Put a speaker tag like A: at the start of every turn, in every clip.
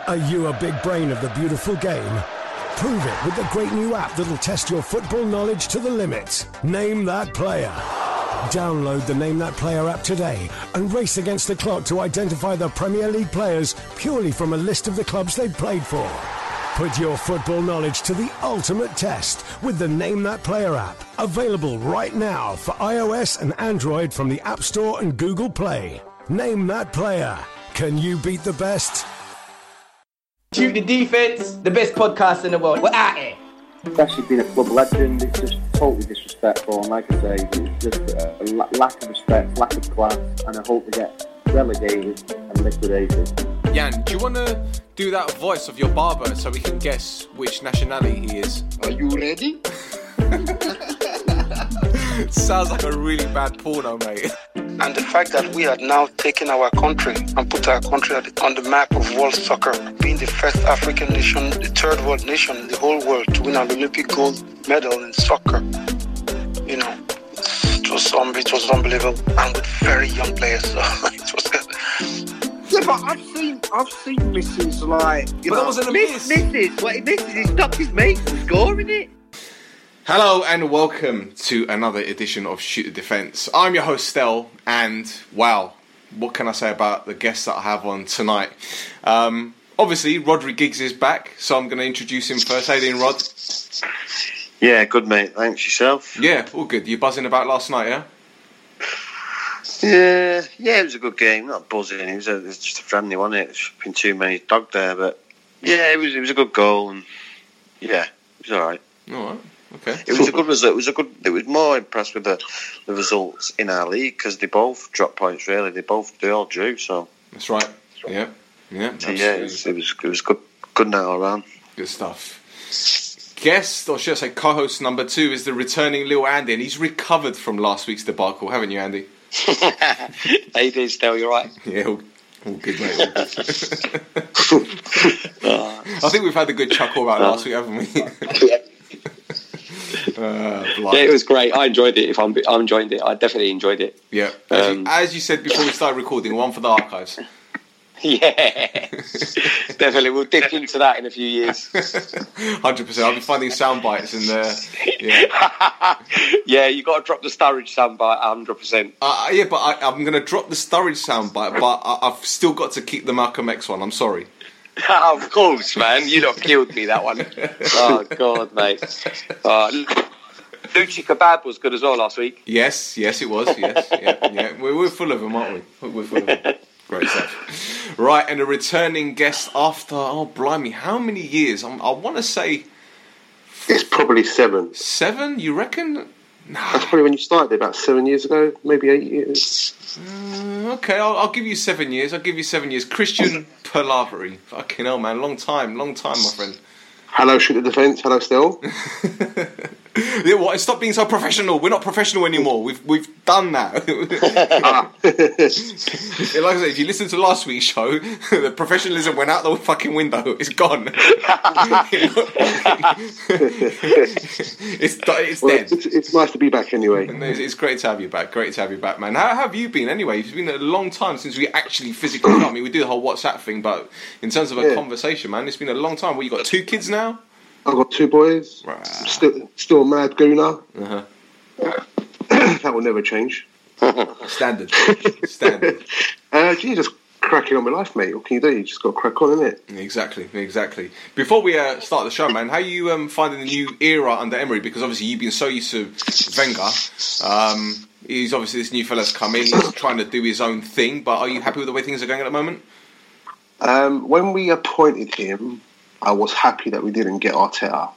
A: Are you a big brain of the beautiful game? Prove it with the great new app that'll test your football knowledge to the limit. Name That Player. Download the Name That Player app today and race against the clock to identify the Premier League players purely from a list of the clubs they've played for. Put your football knowledge to the ultimate test with the Name That Player app. Available right now for iOS and Android from the App Store and Google Play. Name That Player. Can you beat the best?
B: Shoot the Defense, the best podcast in the world. We're out here.
C: It's actually been a club legend. It's just totally disrespectful, and like I say, it's just a lack of respect, lack of class, and I hope they get relegated and liquidated.
D: Jan, do you want to do that voice of your barber so we can guess which nationality he is?
E: Are you ready?
D: Sounds like a really bad porno, mate.
F: And the fact that we are now taking our country and put our country on the map of world soccer, being the first African nation, the third world nation in the whole world to win an Olympic gold medal in soccer. You know, it was unbelievable, and with very young players. So it was good.
E: Yeah, but I've seen Mrs. like, you know.
D: That wasn't a miss.
B: What he misses, he stopped his mate from scoring it.
D: Hello and welcome to another edition of Shoot the Defence. I'm your host Stel, and wow, what can I say about the guests that I have on tonight? Obviously, Rodri Giggs is back, so I'm going to introduce him first. How you doing, Rod?
G: Yeah, good mate. Thanks, yourself.
D: Yeah, all good. You buzzing about last night, yeah?
G: Yeah, it was a good game. Not buzzing. It was just a friendly, wasn't it? There's been too many dog there, but yeah, it was a good goal, and yeah, it was all right.
D: All right. Okay.
G: It was a good result. It was more impressed with the results in our league because they both dropped points. Really, they all drew. So
D: that's right. Yeah.
G: So yeah, it was good night all around.
D: Good stuff. Guest, or should I say co-host number 2 is the returning Lil Andy, and he's recovered from last week's debacle, haven't you, Andy?
H: How you doing, Stel? You alright?
D: Yeah, all good, mate. All good. I think we've had a good chuckle about last week, haven't we?
H: Yeah. Yeah, it was great. I enjoyed it. I enjoyed it. I definitely enjoyed it.
D: Yeah. As you said before we started recording, one for the archives.
H: Yeah, definitely. We'll dip into that in a few years.
D: 100%. I'll be finding sound bites in there. Yeah,
H: yeah, you got to drop the Sturridge sound bite 100%.
D: Yeah, but I'm going to drop the Sturridge sound bite, but I've still got to keep the Malcolm X one. I'm sorry.
H: Of course, man. You lot killed me, that one. Oh, God, mate. Lucci Kebab was good as well last week.
D: Yes, it was. Yes, yeah. We're full of them, aren't we? We're full of them. Great stuff. Right, and a returning guest after, blimey, how many years? I want to say...
C: It's probably 7.
D: 7, you reckon? Nah.
C: That's probably when you started, about 7 years ago, maybe 8 years.
D: Okay, I'll give you 7 years. Christian Palaveri. Fucking hell, man. Long time, my friend.
C: Hello, Shoot the Defence. Hello, Stel.
D: Yeah, what? Stop being so professional. We're not professional anymore. We've done that. Like I said, if you listen to last week's show, the professionalism went out the fucking window. It's gone. It's dead.
C: It's nice to be back anyway.
D: It's great to have you back. Man. How have you been anyway? It's been a long time since we actually physically met. I mean, we do the whole WhatsApp thing, but in terms of a conversation, man, it's been a long time. Well, you got 2 kids now?
C: I've got 2 boys.
D: Right.
C: Still a mad gooner.
D: Uh-huh.
C: That will never change.
D: Standard.
C: Just cracking on with life, mate. What can you do? You just got to crack on, innit?
D: Exactly. Before we start the show, man, how are you finding the new era under Emery? Because obviously you've been so used to Wenger. He's obviously this new fella's come in. He's trying to do his own thing. But are you happy with the way things are going at the moment?
C: When we appointed him, I was happy that we didn't get Arteta.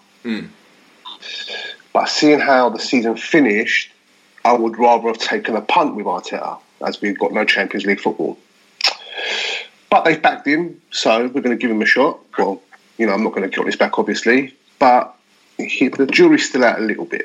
C: But seeing how the season finished, I would rather have taken a punt with Arteta, as we've got no Champions League football. But they've backed him, so we're going to give him a shot. Well, I'm not going to get his back, obviously, but the jury's still out a little bit.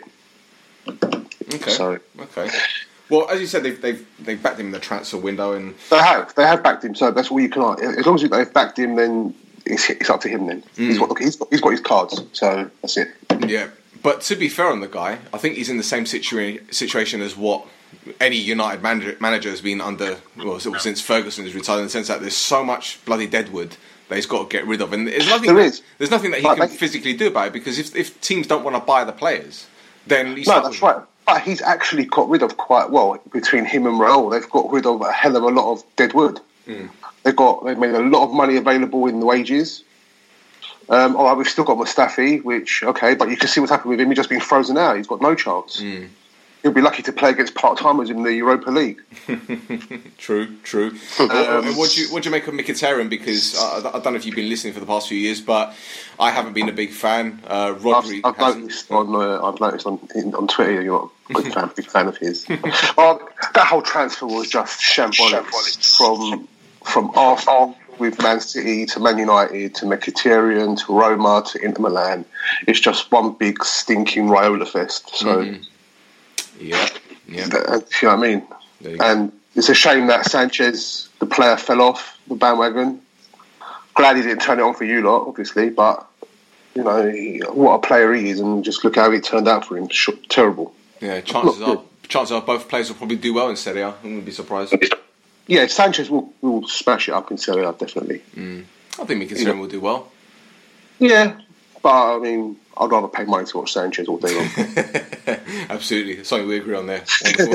D: Okay. Well, as you said, they've backed him in the transfer window, and
C: they have backed him. So that's all you can. As long as they've backed him, then it's up to him. Then he's got his cards. So that's it.
D: Yeah, but to be fair on the guy, I think he's in the same situation as what any United manager has been under. Well, since Ferguson is retired, in the sense that there's so much bloody deadwood that he's got to get rid of, and there's nothing that he can physically do about it, because if teams don't want to buy the players, then he's
C: that's right. But he's actually got rid of quite well between him and Raul. They've got rid of a hell of a lot of dead wood. They've made a lot of money available in the wages. All right, we've still got Mustafi, but you can see what's happened with him. He's just been frozen out. He's got no chance. He'll be lucky to play against part-timers in the Europa League.
D: True. What do you make of Mkhitaryan? Because I don't know if you've been listening for the past few years, but I haven't been a big fan. Rodri
C: I've noticed on Twitter you're not a big fan of his. That whole transfer was just shambolic. From Arsenal with Man City to Man United to Mkhitaryan to Roma to Inter Milan. It's just one big stinking Raiola fest. So.
D: Yeah.
C: You know what I mean? And it's a shame that Sanchez, the player, fell off the bandwagon. Glad he didn't turn it on for you lot, obviously, but you know what a player he is, and just look how it turned out for him. Terrible.
D: Yeah, chances are both players will probably do well in Serie A. I wouldn't be surprised.
C: Yeah, Sanchez will smash it up in Serie A, definitely.
D: I think Mkhitaryan will do well.
C: Yeah, but I mean, I'd rather pay money to watch Sanchez all day long.
D: Absolutely. Something we agree on there.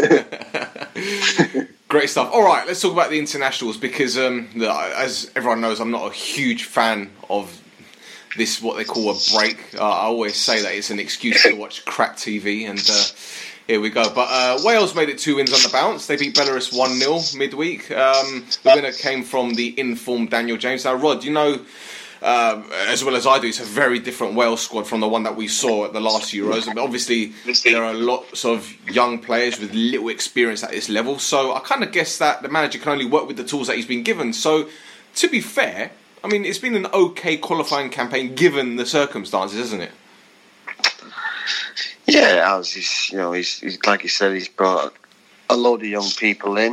D: Great stuff. All right, let's talk about the internationals, because as everyone knows, I'm not a huge fan of this, what they call a break. I always say that it's an excuse to watch crap TV, and here we go. But Wales made it 2 wins on the bounce. They beat Belarus 1-0 midweek. The winner came from the informed Daniel James. Now, Rod, you know, as well as I do, it's a very different Wales squad from the one that we saw at the last Euros. But obviously, there are lots of young players with little experience at this level. So I kind of guess that the manager can only work with the tools that he's been given. So, to be fair, I mean, it's been an okay qualifying campaign given the circumstances, isn't it?
G: Yeah, it has. He's like you said, he's brought a load of young people in.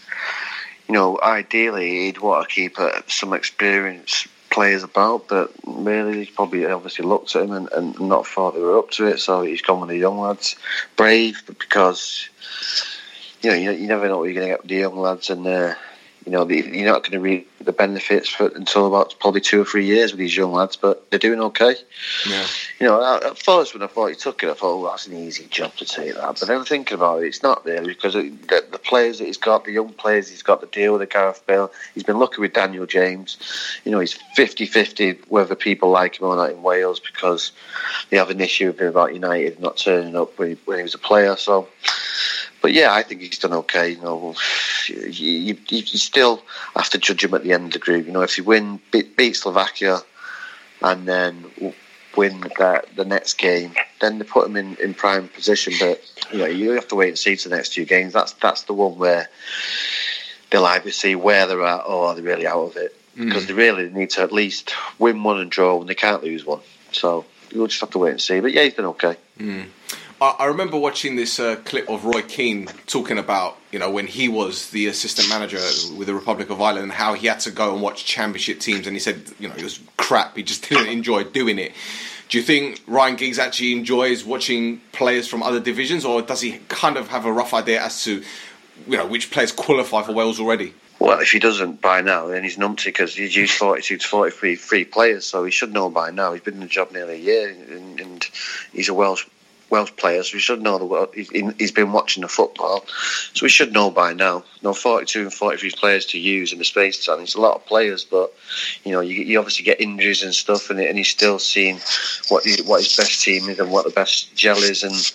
G: You know, ideally, he'd want to keep some experienced players about, but really he's probably obviously looked at him and not thought they were up to it, so he's gone with the young lads. Brave, because you never know what you're going to get with the young lads, and you're not going to reap the benefits until about probably 2 or 3 years with these young lads, but they're doing okay.
D: Yeah.
G: You know, at first when I thought he took it, I thought, that's an easy job to take that. But then thinking about it, it's not really, because the players that he's got, the young players he's got to deal with, Gareth Bale, he's been lucky with Daniel James. You know, he's 50-50 whether people like him or not in Wales, because they have an issue with him about United not turning up when he was a player. So, but yeah, I think he's done okay. You know, you still have to judge him at the end of the group. You know, if you beat Slovakia and then win the next game, then they put him in prime position. But you know, you have to wait and see to the next 2 games. That's the one where they'll either see where they're at, or are they really out of it? Because they really need to at least win one and draw, and they can't lose one. So you'll just have to wait and see. But yeah, he's been okay.
D: I remember watching this clip of Roy Keane talking about, you know, when he was the assistant manager with the Republic of Ireland, and how he had to go and watch championship teams, and he said, you know, it was crap. He just didn't enjoy doing it. Do you think Ryan Giggs actually enjoys watching players from other divisions, or does he kind of have a rough idea as to, you know, which players qualify for Wales already?
G: Well, if he doesn't by now, then he's numpty, because he's used 42 to 43 players, so he should know by now. He's been in the job nearly a year, and he's a Welsh player, so we should know he's been watching the football, so we should know by now. 42 and 43 players to use in the space time. It's a lot of players, but you know, you obviously get injuries and stuff, and he's still seeing what his best team is and what the best gel is. And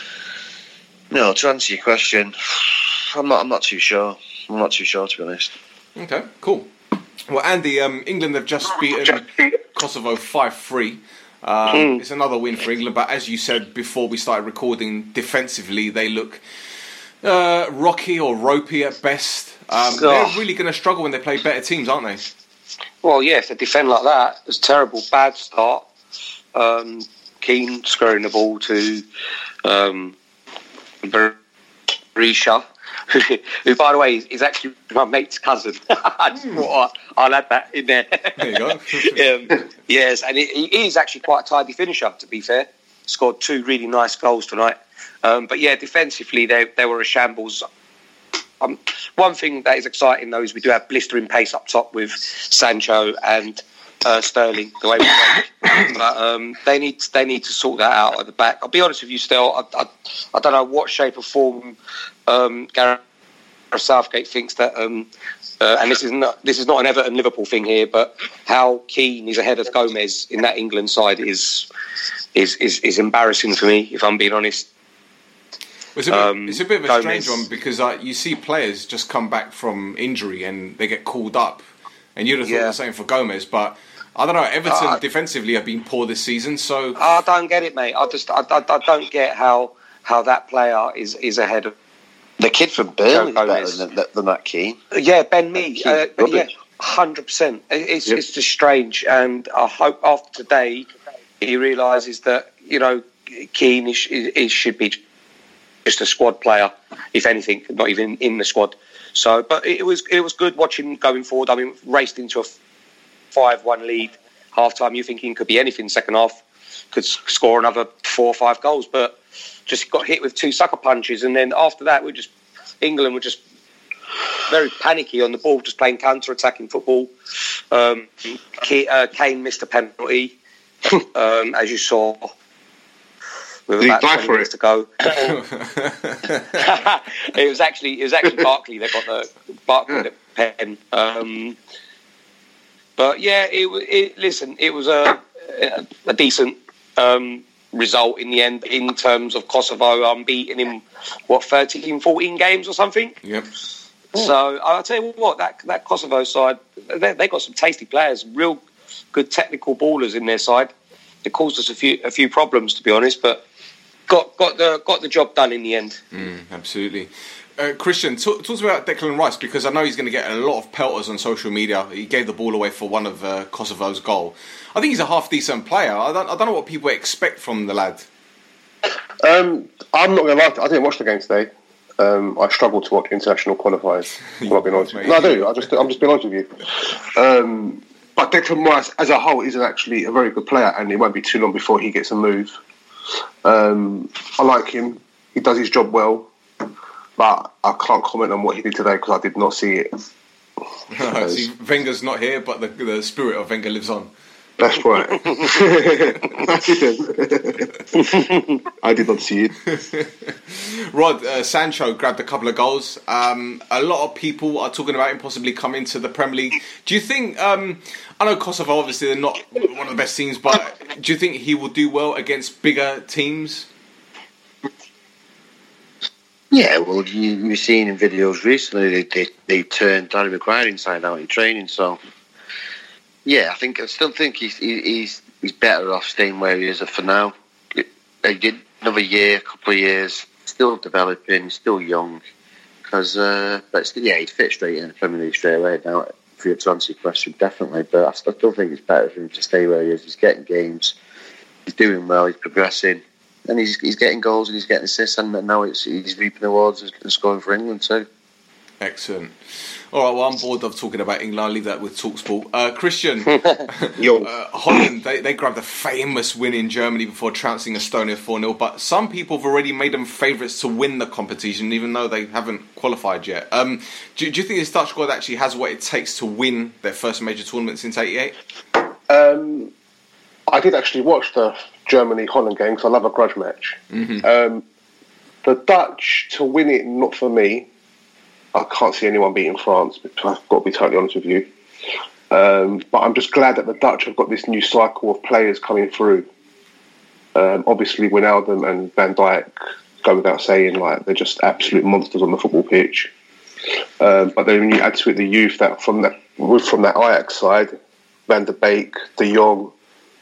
G: no, to answer your question, I'm not too sure. I'm not too sure, to be honest.
D: Okay, cool. Well, Andy, England have just beaten Kosovo 5-3. It's another win for England, but as you said before we started recording, defensively they look rocky or ropey at best. They're really going to struggle when they play better teams, aren't they?
I: Well, yeah, if they defend like that, it's a terrible, bad start. Keane squaring the ball to Berisha, who, by the way, is actually my mate's cousin. I just thought I'll add that in there.
D: There you go.
I: Yes, and he is actually quite a tidy finisher, to be fair. Scored 2 really nice goals tonight. But yeah, defensively, they were a shambles. One thing that is exciting, though, is we do have blistering pace up top with Sancho and Sterling, the way we break. But they need to sort that out at the back. I'll be honest with you, still. I don't know what shape or form Gareth Southgate thinks that. And this is not an Everton Liverpool thing here, but how Keane is ahead of Gomez in that England side is embarrassing for me, if I'm being honest.
D: It's a bit of a strange one because you see players just come back from injury and they get called up, and you'd have thought the same for Gomez, but I don't know. Everton defensively have been poor this season, so
I: I don't get it, mate. I don't get how that player is ahead of
G: the kid from Burnley. Better than that Keane.
I: Yeah, Ben Mee. 100%. It's just strange, and I hope after today he realises that Keane should be just a squad player, if anything, not even in the squad. So, but it was good watching going forward. I mean, raced into a 5-1 lead half time. You're thinking could be anything second half, could score another 4 or 5 goals, but just got hit with 2 sucker punches, and then after that England were just very panicky on the ball, just playing counter-attacking football. Kane missed a penalty, as you saw. With about 20 minutes to go. It was actually Barkley that got the pen. But yeah, it was a decent result in the end in terms of Kosovo unbeaten in 13-14 games or something.
D: Yep.
I: So I'll tell you what, that Kosovo side, they got some tasty players, real good technical ballers in their side. It caused us a few problems, to be honest, but got the job done in the end.
D: Absolutely. Christian, talk to me about Declan Rice, because I know he's going to get a lot of pelters on social media. He gave the ball away for one of Kosovo's goal. I think he's a half-decent player. I don't know what people expect from the lad.
C: I'm not going to lie, I didn't watch the game today. I struggle to watch international qualifiers. I'm not being honest. No, I do. I'm just being honest with you. But Declan Rice, as a whole, is actually a very good player, and it won't be too long before he gets a move. I like him. He does his job well, but I can't comment on what he did today because I did not see it.
D: See, Wenger's not here, but the spirit of Wenger lives on.
C: That's right. I did not see it.
D: Rod, Sancho grabbed a couple of goals. A lot of people are talking about him possibly coming to the Premier League. Do you think, I know Kosovo, obviously, they're not one of the best teams, but do you think he will do well against bigger teams?
G: Yeah, well, you've seen in videos recently, they turned Danny Maguire inside out in training, so... Yeah, I still think he's better off staying where he is for now. He did another year, couple of years, still developing, still young. But still, yeah, he'd fit straight in the Premier League straight away. Now, for you to answer your question, definitely. But I still think it's better for him to stay where he is. He's getting games, he's doing well, he's progressing, and he's getting goals and he's getting assists. And now he's reaping awards and scoring for England too.
D: Excellent. All right, well, I'm bored of talking about England. I'll leave that with TalkSport. Christian, Holland, they grabbed a famous win in Germany before trouncing Estonia 4-0, but some people have already made them favourites to win the competition, even though they haven't qualified yet. Do you think this Dutch squad actually has what it takes to win their first major tournament since '88?
C: I did actually watch the Germany-Holland game because I love a grudge match. Mm-hmm. The Dutch, to win it, not for me. I can't see anyone beating France, but I've got to be totally honest with you. But I'm just glad that the Dutch have got this new cycle of players coming through. Obviously, Wijnaldum and Van Dijk go without saying, like they're just absolute monsters on the football pitch. But then when you add to it the youth that from that Ajax side, Van der Beek, De Jong,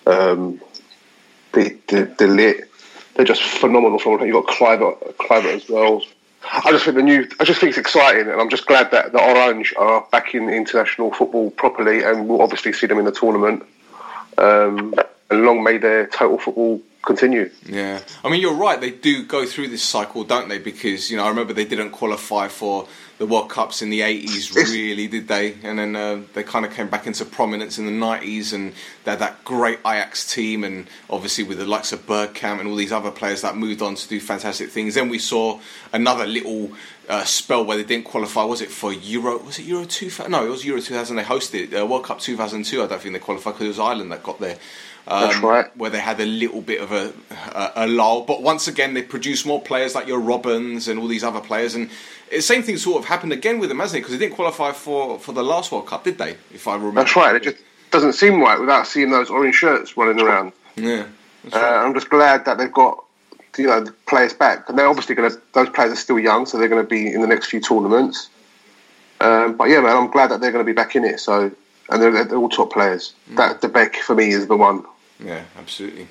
C: De Ligt, they're just phenomenal. You've got Kluivert as well. I just think it's exciting, and I'm just glad that the Orange are back in international football properly, and we'll obviously see them in the tournament. And long may their total football continue.
D: Yeah, I mean, you're right. They do go through this cycle, don't they? Because I remember they didn't qualify for the World Cups in the 80s, really, did they? And then they kind of came back into prominence in the 90s, and they had that great Ajax team, and obviously with the likes of Bergkamp and all these other players that moved on to do fantastic things. Then we saw another little spell where they didn't qualify. Was it for Euro? Was it Euro 2000? No, it was Euro 2000. They hosted it. World Cup 2002. I don't think they qualified because it was Ireland that got there.
C: That's right.
D: Where they had a little bit of a lull, but once again they produced more players like your Robins and all these other players, and the same thing sort of happened again with them, hasn't it? Because they didn't qualify for the last World Cup, did they? If I remember.
C: That's right. It just doesn't seem right without seeing those orange shirts running around.
D: Yeah. That's right.
C: I'm just glad that they've got the players back, and they're obviously going to. Those players are still young, so they're going to be in the next few tournaments. But yeah, man, I'm glad that they're going to be back in it. So, and they're all top players. That De Beek for me is the one.
D: Yeah, absolutely.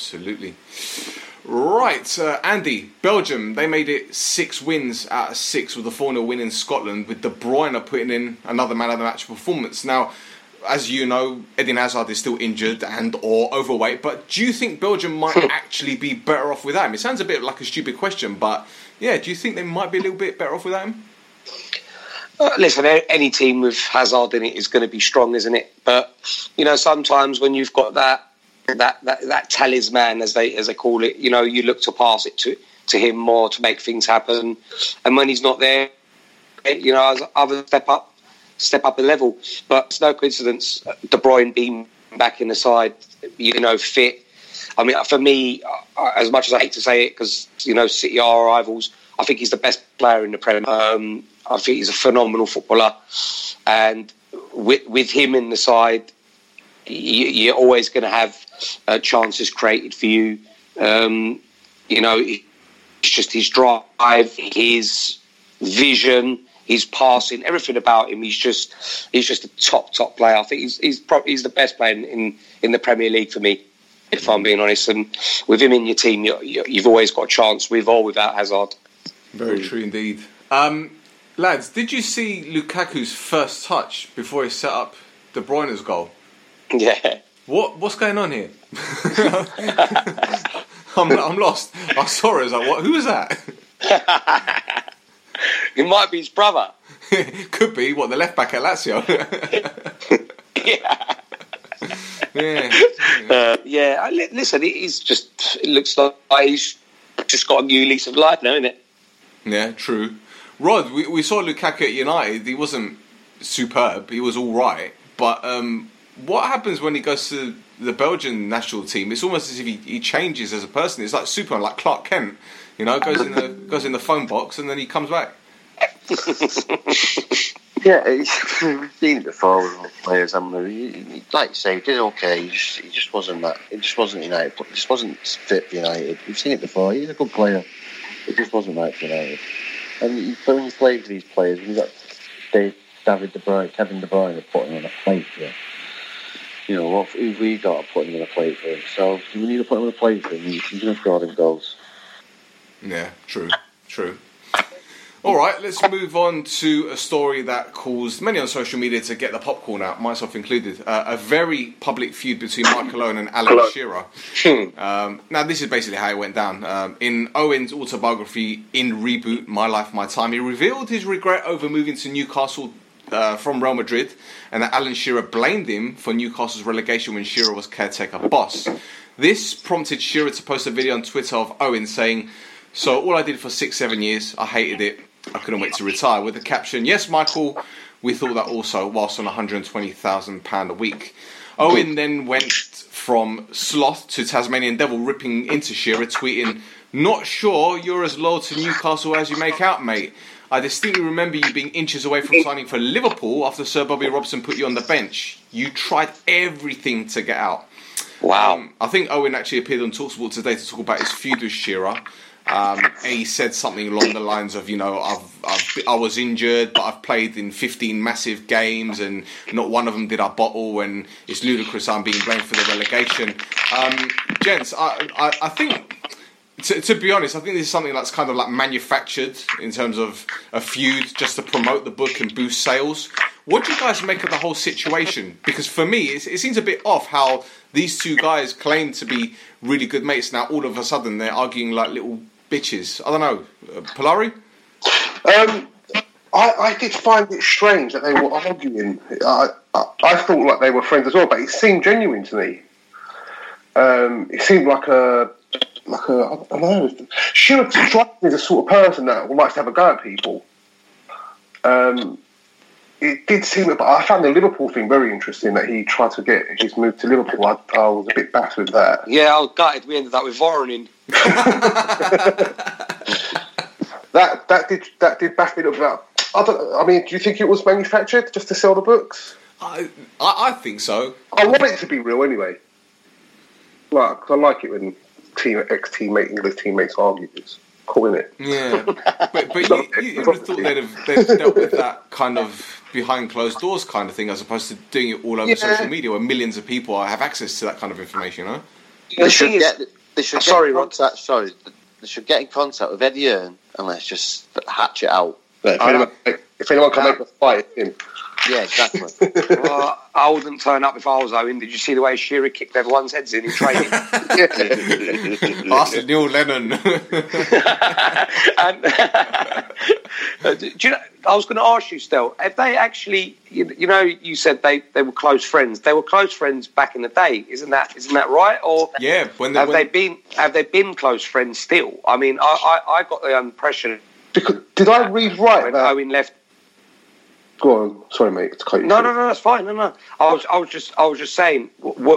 D: Right, Andy, Belgium, they made it 6 wins out of 6 with a 4-0 win in Scotland, with De Bruyne putting in another man of the match performance. Now, as you know, Eden Hazard is still injured and or overweight, but do you think Belgium might actually be better off without him? It sounds a bit like a stupid question, but yeah, do you think they might be a little bit better off without him?
I: Listen, any team with Hazard in it is going to be strong, isn't it? But, sometimes when you've got that talisman, as they call it, you look to pass it to him more to make things happen. And when he's not there, others step up a level. But it's no coincidence De Bruyne being back in the side, fit. I mean, for me, as much as I hate to say it, because City are our rivals, I think he's the best player in the Premier. I think he's a phenomenal footballer, and with him in the side, you're always going to have chances created for you. It's just his drive, his vision, his passing, everything about him. He's just a top player. I think he's the best player in the Premier League for me, if I'm being honest. And with him in your team, you've always got a chance, with or without Hazard.
D: Very true indeed. Lads, did you see Lukaku's first touch before he set up De Bruyne's goal?
I: Yeah.
D: What's going on here? I'm lost. I saw it. I was like, what? Who was that?
I: It might be his brother.
D: Could be. What, the left back at Lazio?
I: Yeah. Listen, it looks like he's just got a new lease of life now, isn't it?
D: Yeah, true. Rod, we saw Lukaku at United. He wasn't superb. He was all right. But what happens when he goes to the Belgian national team? It's almost as if he changes as a person. It's like Superman, like Clark Kent. Goes in the phone box and then he comes back.
G: Yeah, we've seen it before with all players. Like you say, he did okay. He just wasn't that. It just wasn't United. It just wasn't fit for United. We've seen it before. He's a good player. It just wasn't right for United. And when you play for these players, you've got David De Bruyne, Kevin De Bruyne, putting on a plate for him. What have we got to put him on a plate for him? So we need to put him on a plate for him. He's going to score them goals.
D: Yeah, true. All right, let's move on to a story that caused many on social media to get the popcorn out, myself included. A very public feud between Michael Owen and Alan Shearer. Now, this is basically how it went down. In Owen's autobiography, In Reboot, My Life, My Time, he revealed his regret over moving to Newcastle from Real Madrid, and that Alan Shearer blamed him for Newcastle's relegation when Shearer was caretaker boss. This prompted Shearer to post a video on Twitter of Owen saying, "So all I did for 6-7 years, I hated it. I couldn't wait to retire," with the caption, "Yes, Michael, we thought that also, whilst on £120,000 a week." Owen then went from sloth to Tasmanian devil, ripping into Shearer, tweeting, "Not sure you're as loyal to Newcastle as you make out, mate. I distinctly remember you being inches away from signing for Liverpool after Sir Bobby Robson put you on the bench. You tried everything to get out."
I: Wow.
D: I think Owen actually appeared on TalkSport today to talk about his feud with Shearer. He said something along the lines of, I was injured, but I've played in 15 massive games and not one of them did I bottle, and it's ludicrous I'm being blamed for the relegation. Gents, I think, to be honest, I think this is something that's kind of like manufactured in terms of a feud just to promote the book and boost sales. What do you guys make of the whole situation? Because for me, it seems a bit off how these two guys claim to be really good mates. Now, all of a sudden, they're arguing like little bitches. I don't know. Polari?
C: I did find it strange that they were arguing. I thought like they were friends as well, but it seemed genuine to me. It seemed like a I don't know. Shearer strikes me as the sort of person that likes to have a go at people. It did seem, but I found the Liverpool thing very interesting, that he tried to get his move to Liverpool. I was a bit backed with that.
I: Yeah, I was gutted. We ended up with Voronin.
C: that did back me up about. I mean, do you think it was manufactured just to sell the books?
D: I think so.
C: I want it to be real anyway. Like, 'cause I like it when English teammates argue. It's cool, isn't it?
D: Yeah, but you would have thought they'd dealt with that kind of behind closed doors kind of thing, as opposed to doing it all over social media, where millions of people have access to that kind of information. You know?
G: They should get in contact with Eddie Hearn and let's just hatch it out.
C: If anyone can make a fight, him.
G: Yeah, exactly.
I: Well, I wouldn't turn up if I was Owen. Did you see the way Shearer kicked everyone's heads in training?
D: Ask Neil Lennon.
I: And, do you know, I was going to ask you, Stel, have they actually? You know, you said they were close friends. They were close friends back in the day, isn't that right? Or
D: yeah,
I: have they been close friends still? I mean, I got the impression.
C: Because, did I read right
I: when
C: that
I: Owen left?
C: Go on, sorry, mate.
I: No, that's fine. No. I was just saying.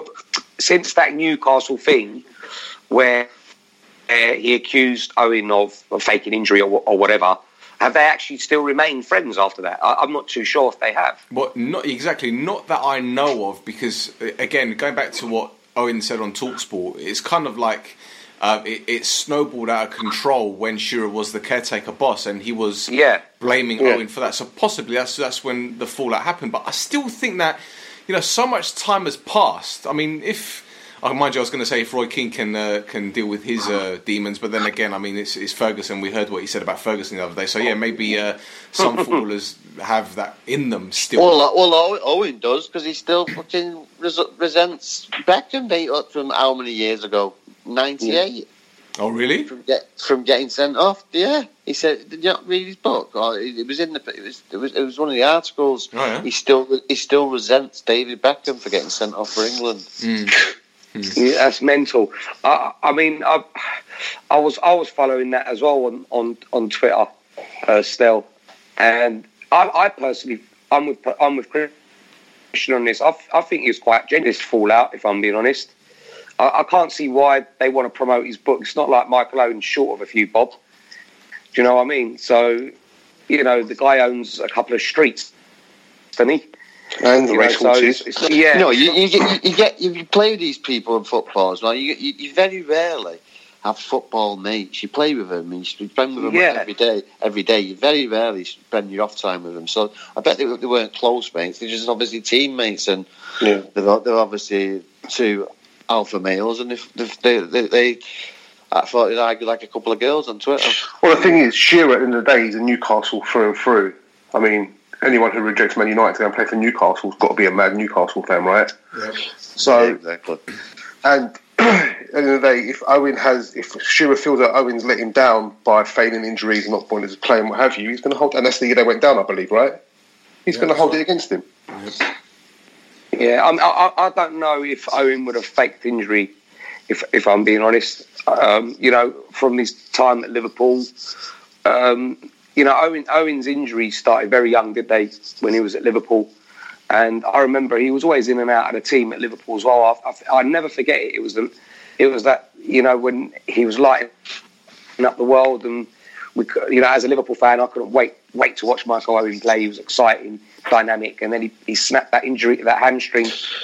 I: Since that Newcastle thing, where he accused Owen of faking injury or whatever, have they actually still remained friends after that? I'm not too sure if they have.
D: Well, not exactly. Not that I know of, because again, going back to what Owen said on TalkSport, it's kind of like. It snowballed out of control when Shearer was the caretaker boss, and he was blaming Owen for that. So possibly that's when the fallout happened. But I still think that, you know, so much time has passed. I mean, mind you, I was going to say if Roy Keane can deal with his demons, but then again, I mean, it's Ferguson. We heard what he said about Ferguson the other day. So yeah, maybe some footballers have that in them still.
G: Well, Owen does, because he still fucking resents Beckham, mate, from how many years ago? 98.
D: Oh, really?
G: From getting sent off. Yeah, he said. Did you not read his book? Or it was in the. It was one of the articles. Oh, yeah. He still resents David Beckham for getting sent off for England.
I: Yeah, that's mental. I mean, I was following that as well on Twitter, still, and I personally, I'm with Christian on this. I think it's quite genuine, this fallout, if I'm being honest. I can't see why they want to promote his book. It's not like Michael Owen's short of a few bob. Do you know what I mean? So, you know, the guy owns a couple of streets, doesn't he?
C: And the race horses.
G: Yeah. No, you play with these people in football as well. You very rarely have football mates. You play with them, and you spend with them every day. You very rarely spend your off time with them. So I bet they weren't close mates. They're just obviously teammates, and they're obviously two alpha males, and if they I thought they'd argue like a couple of girls on Twitter.
C: Well, the thing is, Shearer at the end of the day is a Newcastle through and through. I mean, anyone who rejects Man United to go and play for Newcastle's got to be a mad Newcastle fan, right? Yeah. So,
G: yeah, exactly.
C: And at the end of the day, if Shearer feels that Owen's let him down by feigning injuries and not wanting to play and what have you, he's going to hold. And that's the year they went down, I believe, right? He's going to hold it against him.
I: Yeah, I don't know if Owen would have faked injury, if I'm being honest. You know, from his time at Liverpool, you know, Owen's injuries started very young, did they, when he was at Liverpool? And I remember he was always in and out of the team at Liverpool as well. I never forget it. It was that, you know, when he was lighting up the world, and you know, as a Liverpool fan, I couldn't wait to watch Michael Owen play. He was exciting, dynamic, and then he snapped that hamstring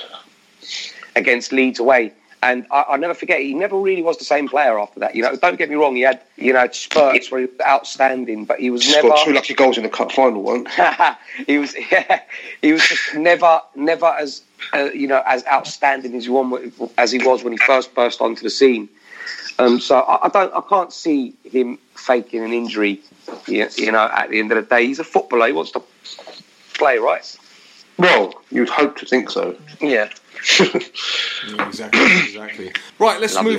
I: against Leeds away. And I never forget, he never really was the same player after that. You know, don't get me wrong, he had, you know, spurts where he was outstanding, but he was never.
C: Scored 2 lucky goals in the cup final once.
I: he was just never as you know, as outstanding as he was when he first burst onto the scene. So I can't see him faking an injury. You know, at the end of the day, he's a footballer. He wants to play, right?
C: Well, you'd hope to think so.
I: Yeah.
D: Yeah, exactly. Right, let's move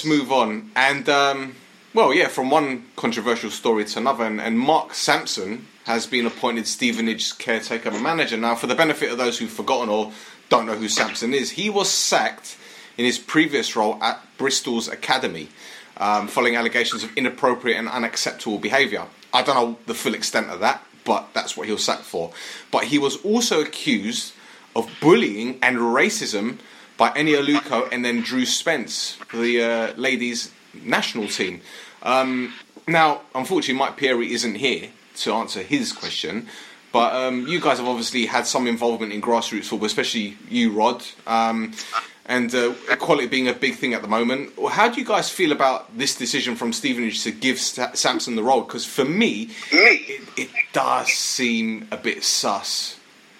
D: on. And, well, yeah, from one controversial story to another. And Mark Sampson has been appointed Stevenage's caretaker manager. Now, for the benefit of those who've forgotten or don't know who Sampson is, he was sacked in his previous role at Bristol's academy following allegations of inappropriate and unacceptable behaviour. I don't know the full extent of that, but that's what he was sacked for. But he was also accused of bullying and racism by Eni Aluko and then Drew Spence for the ladies' national team. Now, unfortunately, Mike Pieri isn't here to answer his question, but you guys have obviously had some involvement in grassroots football, especially you, Rod, and equality being a big thing at the moment. How do you guys feel about this decision from Stevenage to give Sampson the role? Because for me, it does seem a bit sus.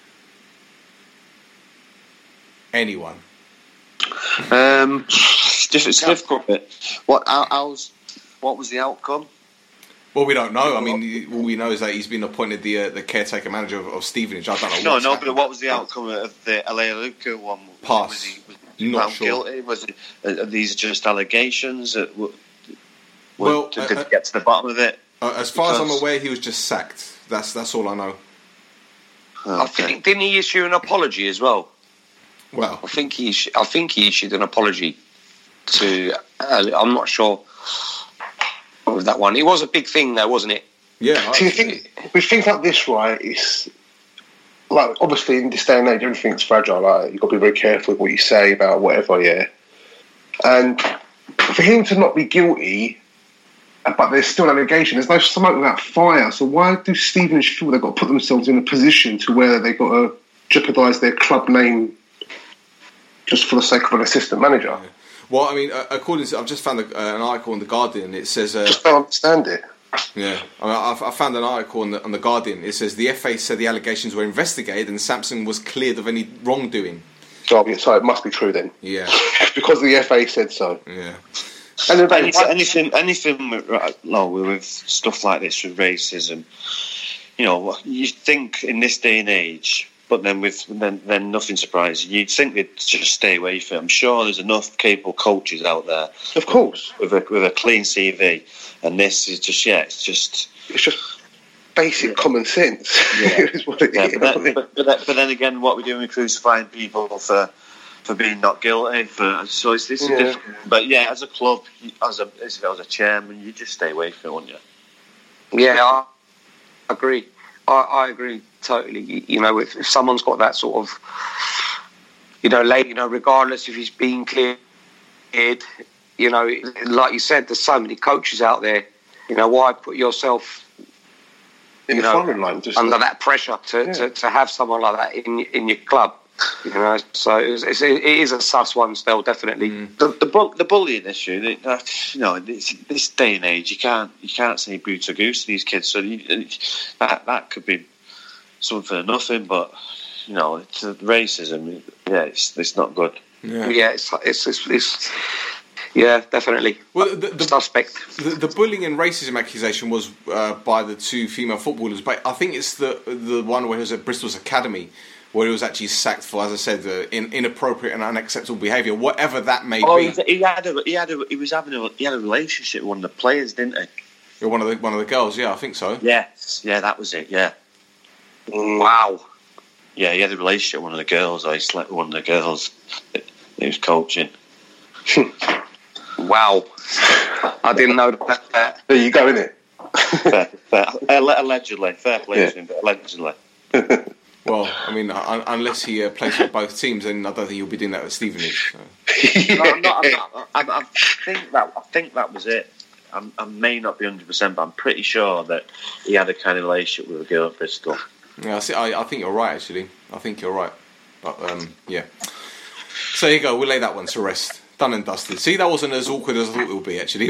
D: Anyone?
G: It's difficult. What was the outcome?
D: Well, we don't know. I mean, all we know is that he's been appointed the caretaker manager of Stevenage. I don't know.
G: No, but what was the outcome of the LA Luca one?
D: Pass.
G: Was he
D: not
G: found
D: sure.
G: guilty? Was it, are these just allegations? Did
D: Well,
G: get to the bottom of it?
D: As far as I'm aware, he was just sacked. That's all I know.
I: I think didn't he issue an apology as well?
D: Well,
I: I think he issued an apology to. I'm not sure with that one. It was a big thing, though, wasn't it?
D: Yeah.
C: Do you think with things like this, right? It's like obviously in this day and age, everything's fragile. Like you've got to be very careful with what you say about whatever. Yeah, and for him to not be guilty, but there's still an allegation. There's no smoke without fire. So why do Stevenage feel they've got to put themselves in a position to where they've got to jeopardise their club name just for the sake of an assistant manager?
D: Well, I mean, according to... I've just found an article on The Guardian. It says...
C: just don't understand it.
D: Yeah. I mean, I found an article on the Guardian. It says the FA said the allegations were investigated and Sampson was cleared of any wrongdoing.
C: So it must be true then.
D: Yeah.
C: Because the FA said so.
D: Yeah.
C: And
G: anything with stuff like this, with racism, you think in this day and age... But then nothing surprises you. You'd think they'd just stay away from it. I'm sure there's enough capable coaches out there,
C: of course,
G: with a clean CV. And this is just it's just
C: basic common sense.
G: Yeah.
C: Is what it is.
G: But then again, what we're doing, we're crucifying people for being not guilty. So this is different. But yeah, as a club, as a chairman, you just stay away from it, wouldn't you?
I: Yeah, I agree. I agree totally. If someone's got that sort of, regardless if he's being cleared, like you said, there's so many coaches out there. Why put yourself
C: in the firing line
I: under that pressure to have someone like that in your club? So it is a sus one still, definitely.
G: The bullying issue, this day and age, you can't say boot or goose to these kids. So that could be something for nothing, but it's racism. Yeah, it's not good.
I: Yeah, it's definitely.
D: Well, the
I: suspect.
D: The bullying and racism accusation was by the two female footballers, but I think it's the one where he was at Bristol's academy, where he was actually sacked for, as I said, inappropriate and unacceptable behaviour, whatever that may be.
G: He had a relationship with one of the players, didn't he?
D: One of the girls, yeah, I think so.
G: Yes, yeah, that was it. Yeah.
I: Wow.
G: Yeah, he had a relationship with one of the girls. I slept with one of the girls he was coaching.
I: Wow. I didn't know that.
C: There you go, innit?
G: Allegedly. Fair play to him, but allegedly.
D: Well, I mean, unless he plays for both teams, then I don't think he'll be doing that with Stevenage. So.
G: I think that was it. I may not be 100%, but I'm pretty sure that he had a kind of relationship with a girl at Bristol.
D: Yeah, I think you're right, actually. I think you're right. But, yeah. So there you go, we'll lay that one to rest. Done and dusted. See, that wasn't as awkward as I thought it would be, actually.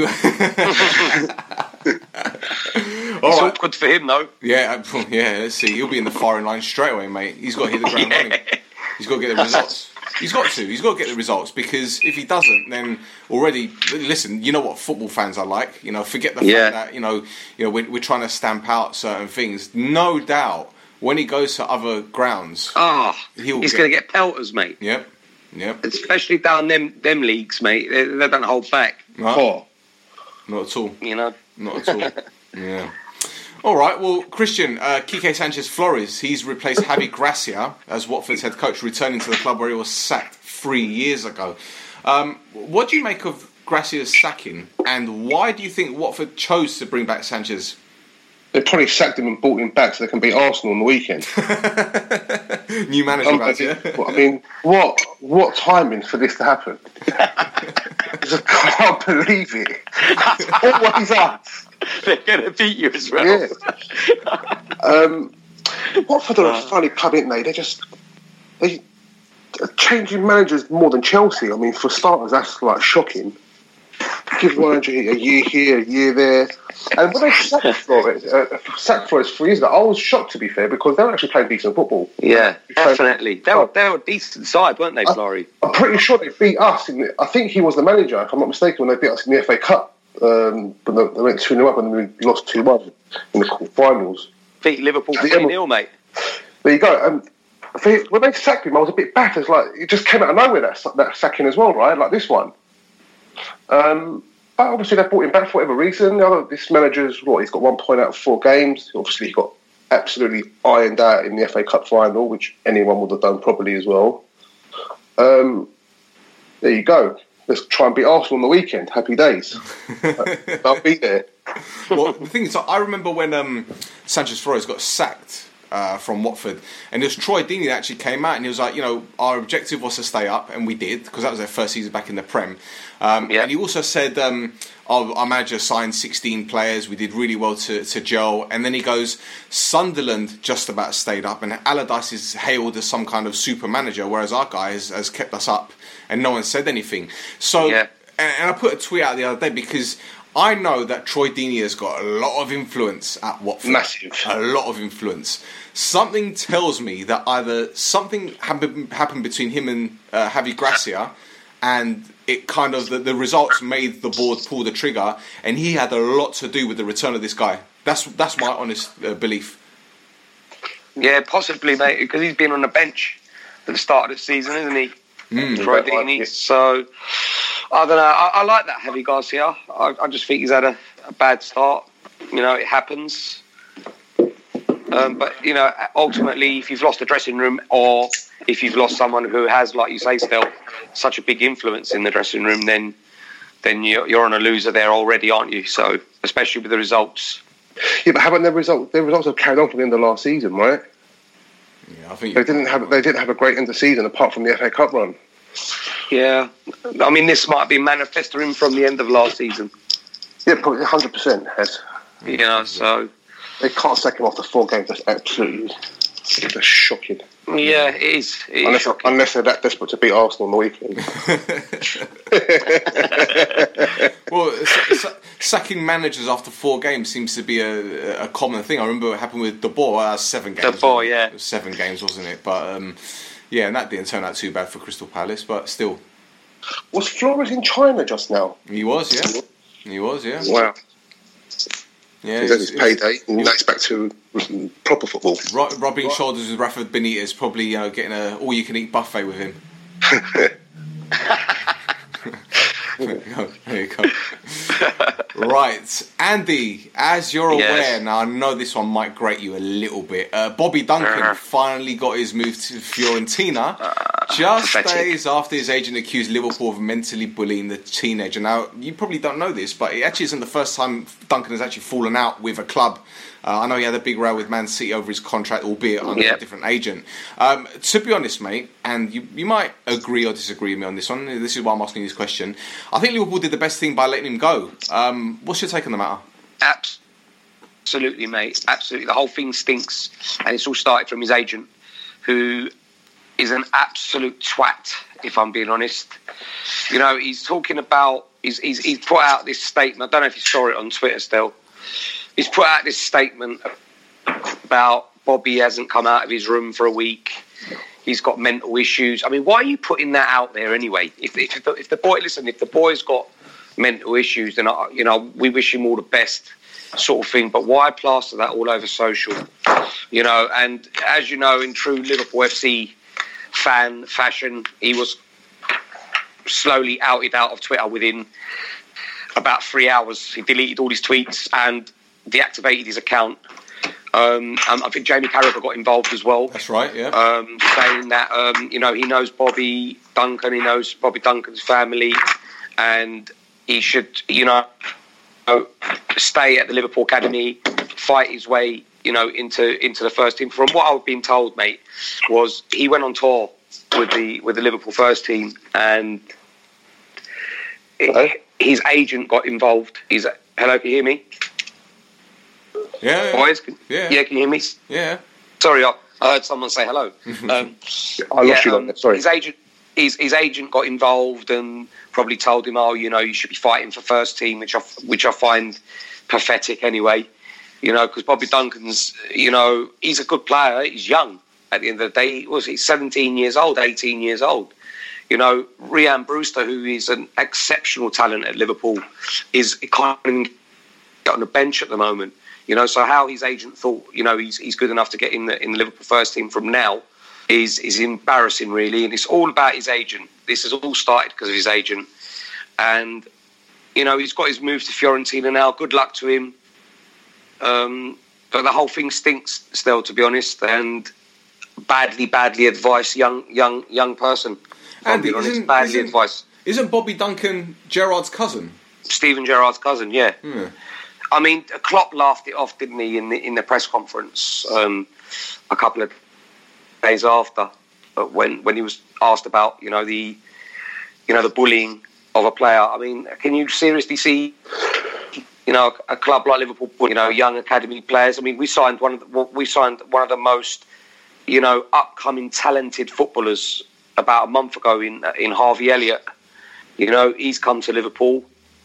I: It's awkward for him, though.
D: Yeah, let's see. He'll be in the firing line straight away, mate. He's got to hit the ground running. He's got to get the results. He's got to get the results, because if he doesn't, then already, listen, you know what football fans are like. Forget the fact that, we're trying to stamp out certain things. No doubt, when he goes to other grounds,
I: he's going to get pelters, mate.
D: Yep.
I: Especially down them leagues, mate. They don't hold back.
D: No. Not at all.
I: Not
D: at all. Yeah. All right, well, Christian, Quique Sanchez-Flores, he's replaced Javi Gracia as Watford's head coach, returning to the club where he was sacked 3 years ago. What do you make of Gracia's sacking, and why do you think Watford chose to bring back Sanchez?
C: They probably sacked him and brought him back so they can beat Arsenal on the weekend.
D: New manager, Gracia.
C: I mean, what timing for this to happen? I just can't believe it. It's always us.
H: They're going to beat you as well.
C: Yeah. Watford are a funny club, aren't they? They changing managers more than Chelsea. I mean, for starters, that's like shocking. Give one manager a year here, a year there. And when they sacked Flores 3 years ago, I was shocked, to be fair, because they were actually playing decent football.
H: Yeah, definitely. They were a decent side, weren't they, Florey?
C: I'm pretty sure they beat us. I think he was the manager, if I'm not mistaken, when they beat us in the FA Cup. But they went 2-0 up and we lost 2-1 in the finals.
H: Beat Liverpool 3-0, mate.
C: There you go. When they sacked him, I was a bit baffled. Like, it just came out of nowhere, that sacking as well, right? Like this one. But obviously they brought him back for whatever reason. This manager's, he's got 1 point out of 4 games. Obviously he got absolutely ironed out in the FA Cup final, which anyone would have done probably as well. There you go. Let's try and beat Arsenal on the weekend. Happy days. I'll be there.
D: Well, the thing is, I remember when Sanchez-Flores got sacked from Watford, and it was Troy Deeney that actually came out and he was like, our objective was to stay up, and we did, because that was their first season back in the Prem. And he also said, our manager signed 16 players, we did really well to gel, and then he goes, Sunderland just about stayed up, and Allardyce is hailed as some kind of super manager, whereas our guy has kept us up, and no one said anything. So, and I put a tweet out the other day, because I know that Troy Deeney has got a lot of influence at Watford.
C: Massive.
D: A lot of influence. Something tells me that either something happened between him and Javi Gracia, and it kind of, the results made the board pull the trigger, and he had a lot to do with the return of this guy. That's my honest belief.
I: Yeah, possibly, mate, because he's been on the bench at the start of the season, isn't he? Troy Deeney. So, I don't know. I like that Javi Garcia. I just think he's had a bad start. It happens. But, ultimately, if you've lost the dressing room, or if you've lost someone who has, like you say, still such a big influence in the dressing room, then you're on a loser there already, aren't you? So, especially with the results.
C: Yeah, but how about their results? Their results have carried on from the end of last season, right?
D: Yeah, I think
C: they didn't have a great end of season apart from the FA Cup run.
I: Yeah, I mean, this might be manifesting from the end of last season.
C: Yeah, probably 100% has.
I: So
C: they can't sack him after 4 games. That's absolutely shocking.
I: Yeah, it is.
C: Unless they're that desperate to beat Arsenal on the weekend.
D: Well, sacking managers after 4 games seems to be a common thing. I remember it happened with De Boer. 7 games.
I: De Boer, yeah.
D: It was 7 games, wasn't it? But and that didn't turn out too bad for Crystal Palace. But still,
C: was Flores in China just now?
D: He was, yeah. He was, yeah.
C: Wow.
D: Yeah,
C: he's had his payday, and now he's back to proper football.
D: Rubbing shoulders with Rafa Benitez, probably getting a all-you-can-eat buffet with him. There you go. Right, Andy, as you're aware, now I know this one might grate you a little bit. Bobby Duncan finally got his move to Fiorentina just days after his agent accused Liverpool of mentally bullying the teenager. Now, you probably don't know this, but it actually isn't the first time Duncan has actually fallen out with a club. I know he had a big row with Man City over his contract, albeit under a different agent. To be honest, mate, and you might agree or disagree with me on this one, this is why I'm asking this question. I think Liverpool did the best thing by letting him go. What's your take on the matter?
I: Absolutely, mate. Absolutely. The whole thing stinks. And it's all started from his agent, who is an absolute twat, if I'm being honest. He's talking about... He's put out this statement. I don't know if you saw it on Twitter still. He's put out this statement about Bobby hasn't come out of his room for a week. He's got mental issues. I mean, why are you putting that out there anyway? If the boy's got mental issues, then we wish him all the best, sort of thing. But why plaster that all over social? And as you know, in true Liverpool FC fan fashion, he was slowly outed out of Twitter within about 3 hours. He deleted all his tweets, and deactivated his account. I think Jamie Carragher got involved as well.
D: That's right, yeah.
I: Saying that, he knows Bobby Duncan, he knows Bobby Duncan's family, and he should, stay at the Liverpool Academy, fight his way, into the first team. From what I've been told, mate, was he went on tour with the Liverpool first team, and his agent got involved. Hello, can you hear me?
D: Yeah.
I: Boys, can you hear me?
D: Yeah.
I: Sorry, I heard someone say hello.
C: I lost you on that. Sorry.
I: His agent got involved and probably told him, you should be fighting for first team, which I find pathetic anyway. Because Bobby Duncan's, he's a good player. He's young. At the end of the day, he's 17 years old, 18 years old. Ryan Brewster, who is an exceptional talent at Liverpool, is kind of on the bench at the moment. So how his agent thought, he's good enough to get in the Liverpool first team from now is embarrassing, really. And it's all about his agent. This has all started because of his agent. And, he's got his move to Fiorentina now. Good luck to him. But the whole thing stinks still, to be honest. And badly advised young person.
D: Andy,
I: badly advised.
D: Isn't Bobby Duncan Gerrard's cousin?
I: Steven Gerrard's cousin, yeah. I mean, Klopp laughed it off, didn't he, in the press conference a couple of days after, when he was asked about the bullying of a player. I mean, can you seriously see a club like Liverpool, young academy players? I mean, we signed one of the most upcoming talented footballers about a month ago in Harvey Elliott. He's come to Liverpool.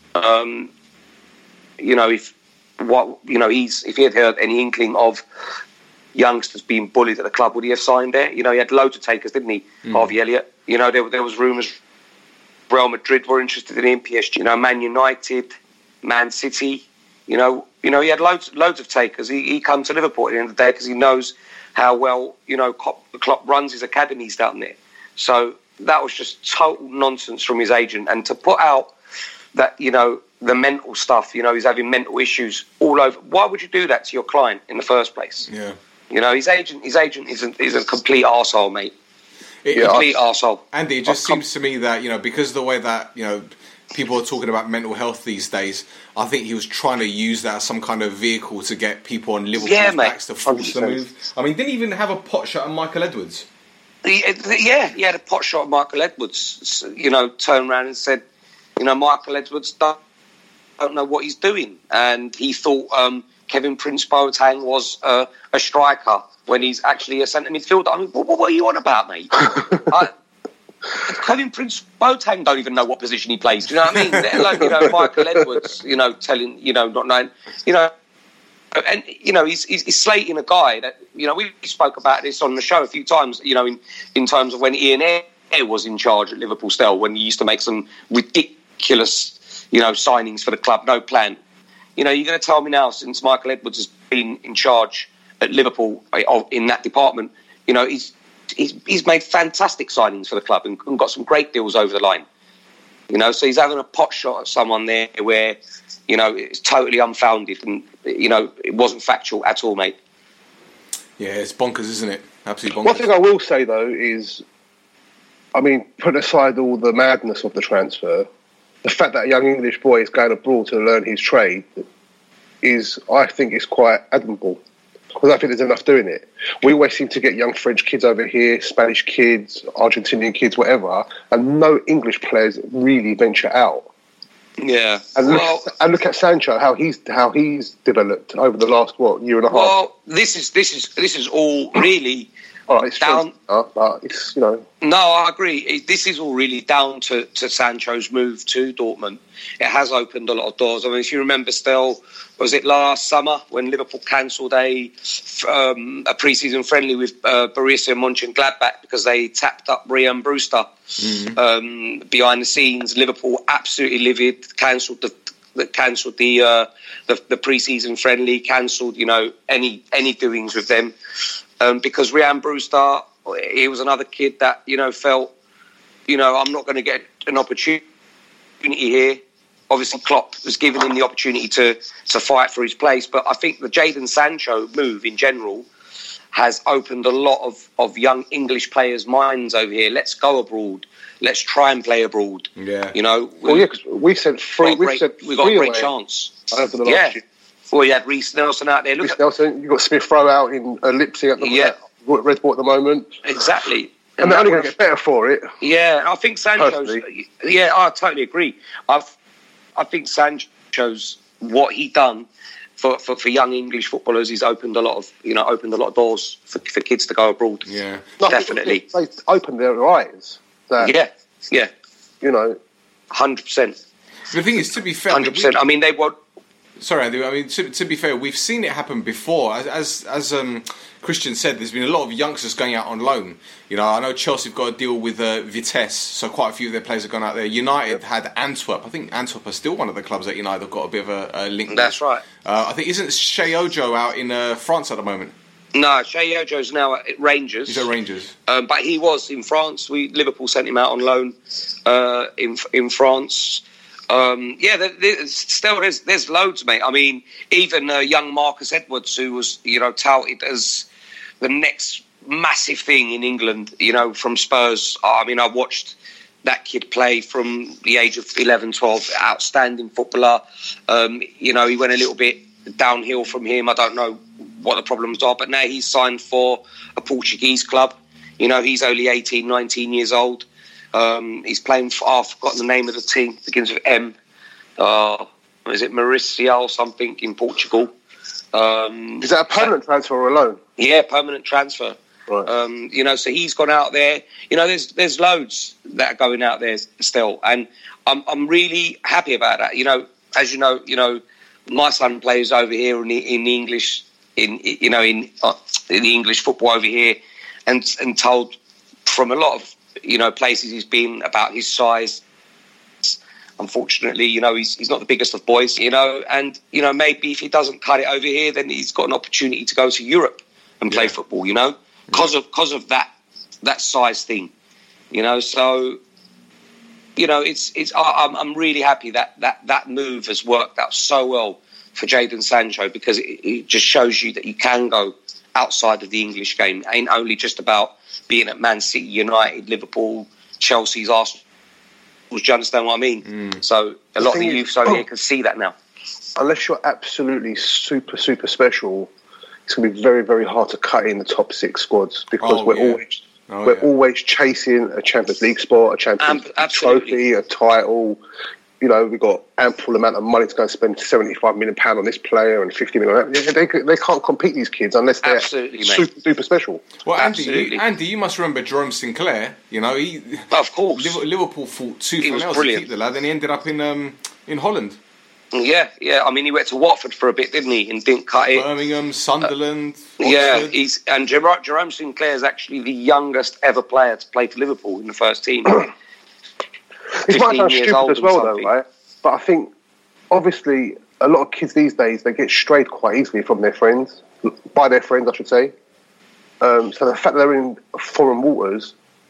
I: If he had heard any inkling of youngsters being bullied at the club, would he have signed there? He had loads of takers, didn't he? Harvey Elliott. There was rumours Real Madrid were interested in him, PSG, Man United, Man City. He had loads of takers. He come to Liverpool at the end of the day because he knows how well Klopp runs his academies down there. So that was just total nonsense from his agent, and to put out that the mental stuff, he's having mental issues all over. Why would you do that to your client in the first place?
D: Yeah.
I: His agent is a complete arsehole, mate. Complete arsehole.
D: Andy, it just seems to me that, because of the way that, people are talking about mental health these days, I think he was trying to use that as some kind of vehicle to get people on Liverpool's backs to force the move. I mean, didn't he even have a pot shot at Michael Edwards?
I: He had a pot shot at Michael Edwards, turned around and said, Michael Edwards don't know what he's doing. And he thought Kevin Prince Boateng was a striker when he's actually a centre midfielder. I mean, what are you on about, mate? Kevin Prince Boateng don't even know what position he plays. Do you know what I mean? Let alone, Michael Edwards, telling, not knowing, and he's slating a guy that we spoke about this on the show a few times. In terms of when Ian Ayre was in charge at Liverpool, still when he used to make some ridiculous, signings for the club, no plan. You're going to tell me now, since Michael Edwards has been in charge at Liverpool in that department, he's made fantastic signings for the club and got some great deals over the line. So he's having a pot shot at someone there where, it's totally unfounded and, it wasn't factual at all, mate.
D: Yeah, it's bonkers, isn't it? Absolutely bonkers.
C: One thing I will say, though, is, put aside all the madness of the transfer, the fact that a young English boy is going abroad to learn his trade I think is quite admirable. Because I think there's enough doing it. We always seem to get young French kids over here, Spanish kids, Argentinian kids, whatever, and no English players really venture out.
I: Yeah.
C: And look at Sancho, how he's developed over the last year and a half.
I: Well, this is all really
C: it's
I: down.
C: But it's
I: No, I agree. This is all really down to Sancho's move to Dortmund. It has opened a lot of doors. I mean, if you remember, still, was it last summer when Liverpool cancelled a pre-season friendly with Borussia Mönchengladbach because they tapped up Ryan Brewster behind the scenes? Liverpool absolutely livid, cancelled the pre-season friendly, cancelled any doings with them because Ryan Brewster, he was another kid that felt I'm not going to get an opportunity here. obviously Klopp has given him the opportunity to fight for his place. But I think the Jadon Sancho move in general has opened a lot of young English players' minds over here. Let's go abroad. Let's try and play abroad.
D: Yeah.
I: You know.
C: Because we've sent three. We've got
I: a great chance.
C: Over the last year.
I: Well, you had Reece Nelson out there.
C: Nelson, you've got Smith Rowe out in Leipzig at Red Bull at the moment.
I: Exactly.
C: And they're only going to get better for it.
I: Yeah, I think Sancho's... Yeah, I totally agree. I think Sancho's, what he done for young English footballers, he's opened a lot of doors for kids to go abroad.
D: Yeah.
I: Definitely.
C: They opened their eyes.
I: Yeah.
C: You know.
I: 100%.
D: The thing is, to be fair...
I: 100%. I mean, they were...
D: Sorry, Andy. I mean, to be fair, we've seen it happen before. As Christian said, there's been a lot of youngsters going out on loan. You know, I know Chelsea have got a deal with Vitesse, so quite a few of their players have gone out there. United had Antwerp. I think Antwerp are still one of the clubs that United have got a bit of a link with.
I: That's right.
D: I think, isn't Shea Ojo out in France at the moment?
I: No, Shea Ojo's now at Rangers.
D: He's at Rangers.
I: But he was in France. Liverpool sent him out on loan in France. There's loads, mate. I mean, even young Marcus Edwards, who was, touted as the next massive thing in England, from Spurs. I mean, I watched that kid play from the age of 11, 12, outstanding footballer. He went a little bit downhill from him. I don't know what the problems are, but now he's signed for a Portuguese club. He's only 18, 19 years old. He's playing for, I've forgotten the name of the team, begins with M. Is it Mauricio or something in Portugal?
C: Is that a permanent transfer or a loan?
I: Yeah, permanent transfer.
C: Right.
I: So he's gone out there. There's loads that are going out there still, and I'm really happy about that. As you know, my son plays over here in the English, in the English football over here, and told from a lot of places he's been about his size. Unfortunately, he's not the biggest of boys, and maybe if he doesn't cut it over here, then he's got an opportunity to go to Europe and play football, because of that size thing, So, I'm really happy that move has worked out so well for Jadon Sancho, because it just shows you that you can go outside of the English game. It ain't only just about being at Man City, United, Liverpool, Chelsea's, Arsenal. Do you understand what I mean? So a lot of the youths over here can see that now.
C: Unless you're absolutely super, super special, it's going to be very, very hard to cut in the top 6 squads, because we're always chasing a Champions League spot, a Champions League trophy, a title. We've got ample amount of money to go and spend £75 million on this player and £50 million on that. They can't compete, these kids, unless they're super duper special.
D: Well, Andy, you must remember Jerome Sinclair.
I: Of course,
D: Liverpool fought tooth and nails to keep the lad, and he ended up in Holland.
I: Yeah. I mean, he went to Watford for a bit, didn't he? And didn't cut it.
D: Birmingham, Sunderland.
I: Jerome Sinclair is actually the youngest ever player to play for Liverpool in the first team.
C: It might sound stupid as well, though, right? But I think, obviously, a lot of kids these days, they get strayed quite easily from their friends, by their friends, I should say. So the fact that they're in foreign waters,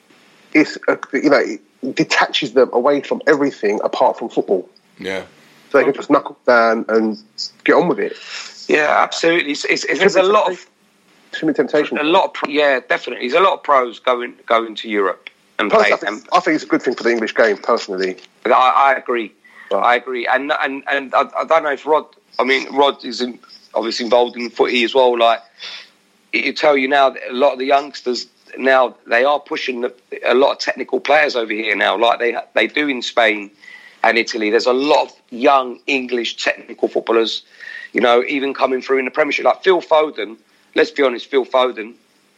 C: it detaches them away from everything apart from football.
D: Yeah.
C: So they can just knuckle down and get on with it.
I: Yeah, absolutely. There's a lot of...
C: Too many temptations.
I: Definitely. There's a lot of pros going to Europe. And
C: I think it's a good thing for the English game, personally.
I: I agree. I agree. And I don't know if Rod is obviously involved in footy as well. Like, it tell you now that a lot of the youngsters now, they are pushing a lot of technical players over here now, like they do in Spain and Italy. There's a lot of young English technical footballers, even coming through in the Premiership. Like Phil Foden, let's be honest, Phil Foden,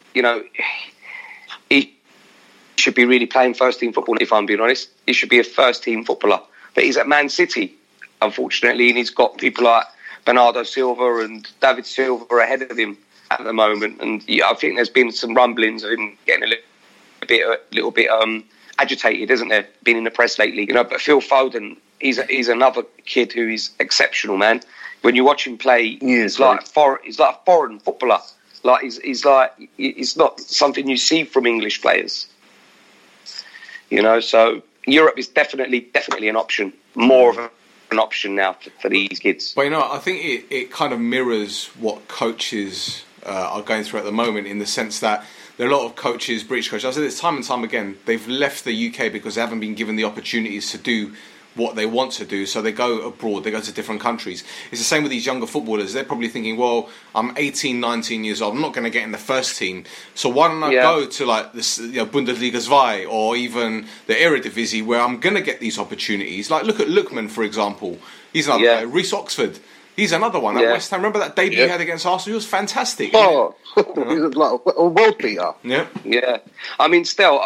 I: he should be really playing first-team football, if I'm being honest. He should be a first-team footballer. But he's at Man City, unfortunately, and he's got people like Bernardo Silva and David Silva ahead of him at the moment. And I think there's been some rumblings of him getting a little bit agitated, isn't there? Been in the press lately. But Phil Foden, he's another kid who is exceptional, man. When you watch him play, he's like a foreign footballer. Like he's not something you see from English players. So Europe is definitely an option. More of option now for these kids.
D: But I think it kind of mirrors what coaches are going through at the moment, in the sense that there are a lot of coaches, British coaches, I said this time and time again, they've left the UK because they haven't been given the opportunities to do what they want to do, so they go abroad, they go to different countries. It's the same with these younger footballers. They're probably thinking, well, I'm 18, 19 years old, I'm not going to get in the first team, so why don't I go to like this, Bundesliga 2 or even the Eredivisie, where I'm going to get these opportunities. Like, look at Lookman, for example. He's another guy. Reece Oxford, he's another one. At West Ham, remember that debut he had against Arsenal? He was fantastic.
C: Oh, he was like a world beater.
I: Yeah. I mean, still,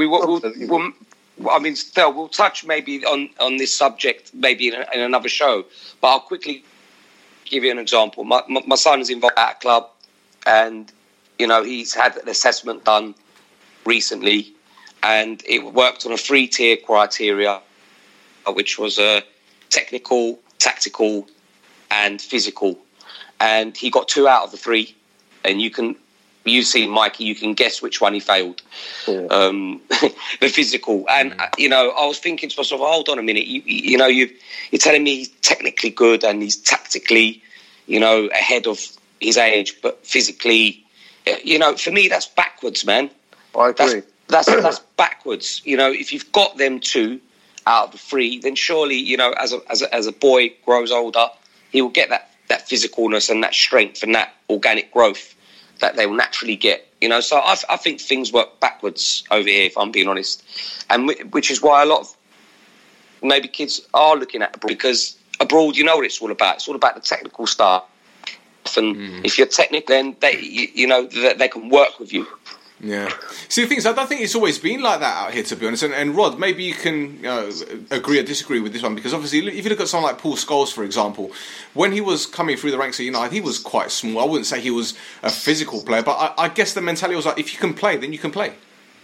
I: we'll touch maybe on this subject maybe in another show, but I'll quickly give you an example. My son is involved at a club, and he's had an assessment done recently, and it worked on a 3-tier criteria, which was technical, tactical, and physical, and he got 2 out of the 3, and you see, Mikey, you can guess which one he failed. The physical. And, I was thinking to myself, hold on a minute. You're telling me he's technically good and he's tactically, ahead of his age, but physically, for me, that's backwards, man.
C: I agree.
I: That's backwards. If you've got them 2 out of the 3, then surely, as a boy grows older, he will get that physicalness and that strength and that organic growth that they will naturally get, So I think things work backwards over here, if I'm being honest, and which is why a lot of maybe kids are looking at abroad, because abroad, what it's all about. It's all about the technical stuff, and if you're technical, then they can work with you.
D: Yeah. See, the thing is, I don't think it's always been like that out here, to be honest. And Rod, maybe you can agree or disagree with this one, because obviously, if you look at someone like Paul Scholes, for example, when he was coming through the ranks at United, he was quite small. I wouldn't say he was a physical player, but I guess the mentality was like, if you can play, then you can play.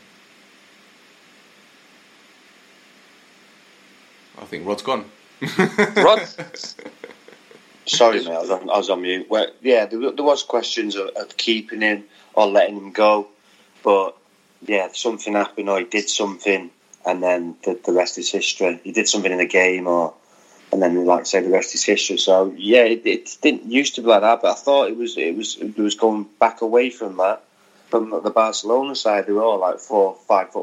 D: I think Rod's gone.
I: Rod?
G: Sorry, mate, I was on mute. Well, there was questions of keeping him or letting him go. But, something happened, or he did something, and then the rest is history. He did something in a game, and then, like I say, the rest is history. So, it didn't used to be like that, but I thought it was going back away from that. From the Barcelona side, they were all like 5'2",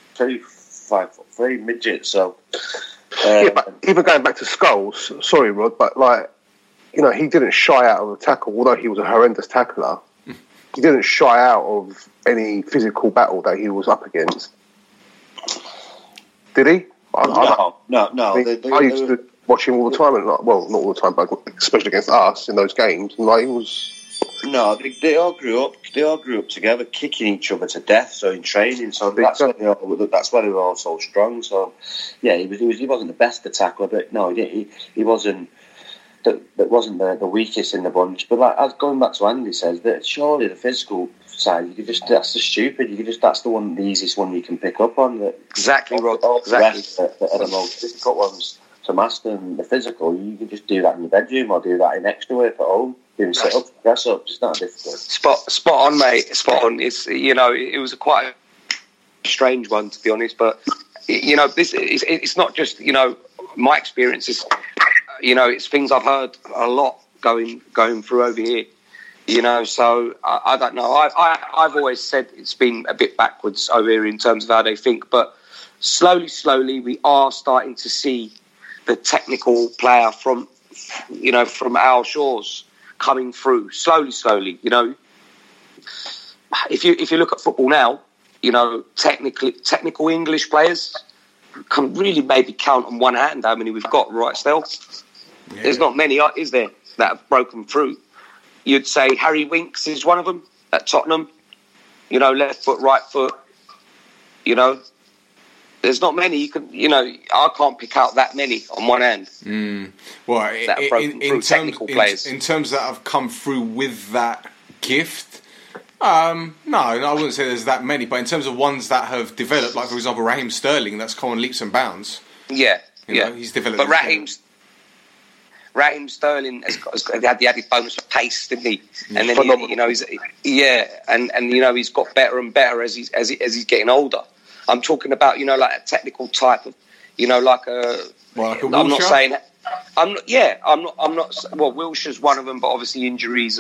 G: 5'3" midgets. So,
C: but even going back to Scholes, sorry, Rod, but he didn't shy out of a tackle, although he was a horrendous tackler. He didn't shy out of any physical battle that he was up against. Did he?
G: No.
C: I used to watch him all the time, and not all the time, but especially against us in those games. And he was.
G: No, they all grew up. They all grew up together, kicking each other to death. So in training, so that's why they were all so strong. So he wasn't the best at tackler, but no, he wasn't. That wasn't the weakest in the bunch. But as going back to Andy says, that surely the physical side, that's the stupid. That's the easiest one you can pick up on.
I: Exactly, Rod.
G: Exactly. The the most difficult ones to master, and the physical, you can just do that in your bedroom or do that in extra work at home. Doing sit-ups, press-ups, it's not difficult.
I: Spot on, mate. Spot on. It's it was quite a strange one, to be honest. But it's not just my experiences. It's things I've heard a lot going through over here. So I don't know. I've always said it's been a bit backwards over here in terms of how they think, but slowly we are starting to see the technical player from our shores coming through slowly. If you look at football now, technical English players can really maybe count on one hand how many we've got, right, Stel? Yeah. There's not many, is there, that have broken through? You'd say Harry Winks is one of them at Tottenham. Left foot, right foot. There's not many. I can't pick out that many on one hand.
D: Well,
I: that have broken through technical players.
D: In terms that have come through with that gift, no, I wouldn't say there's that many. But in terms of ones that have developed, like for example Raheem Sterling, that's come on leaps and bounds.
I: Yeah,
D: he's developed.
I: But Raheem Sterling has had the added bonus of pace, didn't he? And then he's got better and better as he's getting older. I'm talking about like a technical type of like a.
D: Well, like a
I: I'm not saying I'm not. Well, Wilshire's one of them, but obviously injuries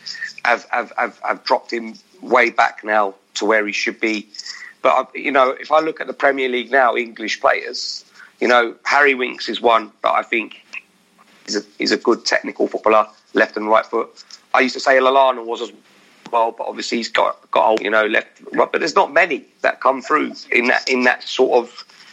I: have dropped him way back now to where he should be. But if I look at the Premier League now, English players, Harry Winks is one that I think is a good technical footballer, left and right foot. I used to say Lallana was as well, but obviously he's got old, left, right. But there's not many that come through in that sort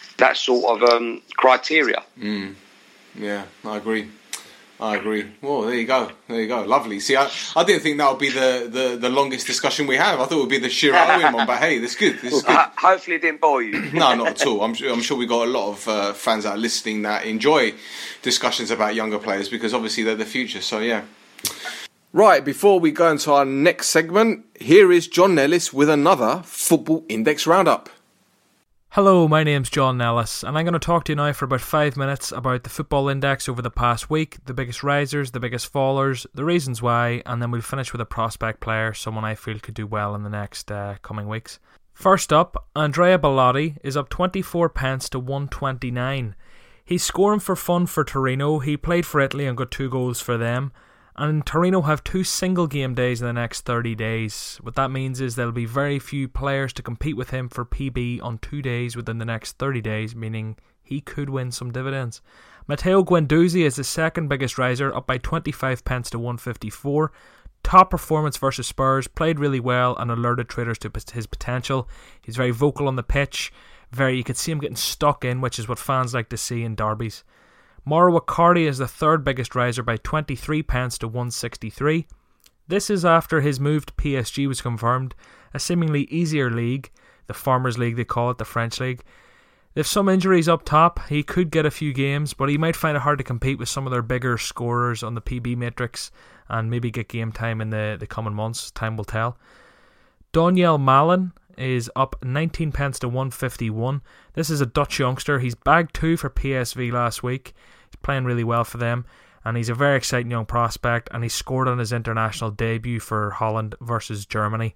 I: of criteria.
D: Yeah, I agree. Well, there you go. Lovely. See, I didn't think that would be the longest discussion we have. I thought it would be the Shearer Owen one, but hey, this is good.
I: Hopefully it didn't bore you.
D: No, not at all. I'm sure we got a lot of fans that are listening that enjoy discussions about younger players because obviously they're the future. So yeah. Right, before we go into our next segment, here is John Nellis with another Football Index Roundup.
J: Hello, my name's John Nellis, and I'm going to talk to you now for about 5 minutes about the Football Index over the past week, the biggest risers, the biggest fallers, the reasons why, and then we'll finish with a prospect player, someone I feel could do well in the next coming weeks. First up, Andrea Bellotti is up 24 pence to 129. He's scoring for fun for Torino. He played for Italy and got 2 goals for them. And Torino have 2 single game days in the next 30 days. What that means is there'll be very few players to compete with him for PB on 2 days within the next 30 days, meaning he could win some dividends. Matteo Guendouzi is the second biggest riser, up by 25 pence to 154. Top performance versus Spurs, played really well and alerted traders to his potential. He's very vocal on the pitch. You could see him getting stuck in, which is what fans like to see in derbies. Mauro Icardi is the third biggest riser by 23 pence to 163. This is after his move to PSG was confirmed, a seemingly easier league, the Farmers League they call it, the French League. There's some injuries up top, he could get a few games, but he might find it hard to compete with some of their bigger scorers on the PB matrix and maybe get game time in the coming months, time will tell. Donyell Malen is up 19 pence to 151. This is a Dutch youngster, he's bagged 2 for PSV last week. He's playing really well for them, and he's a very exciting young prospect, and he scored on his international debut for Holland versus Germany.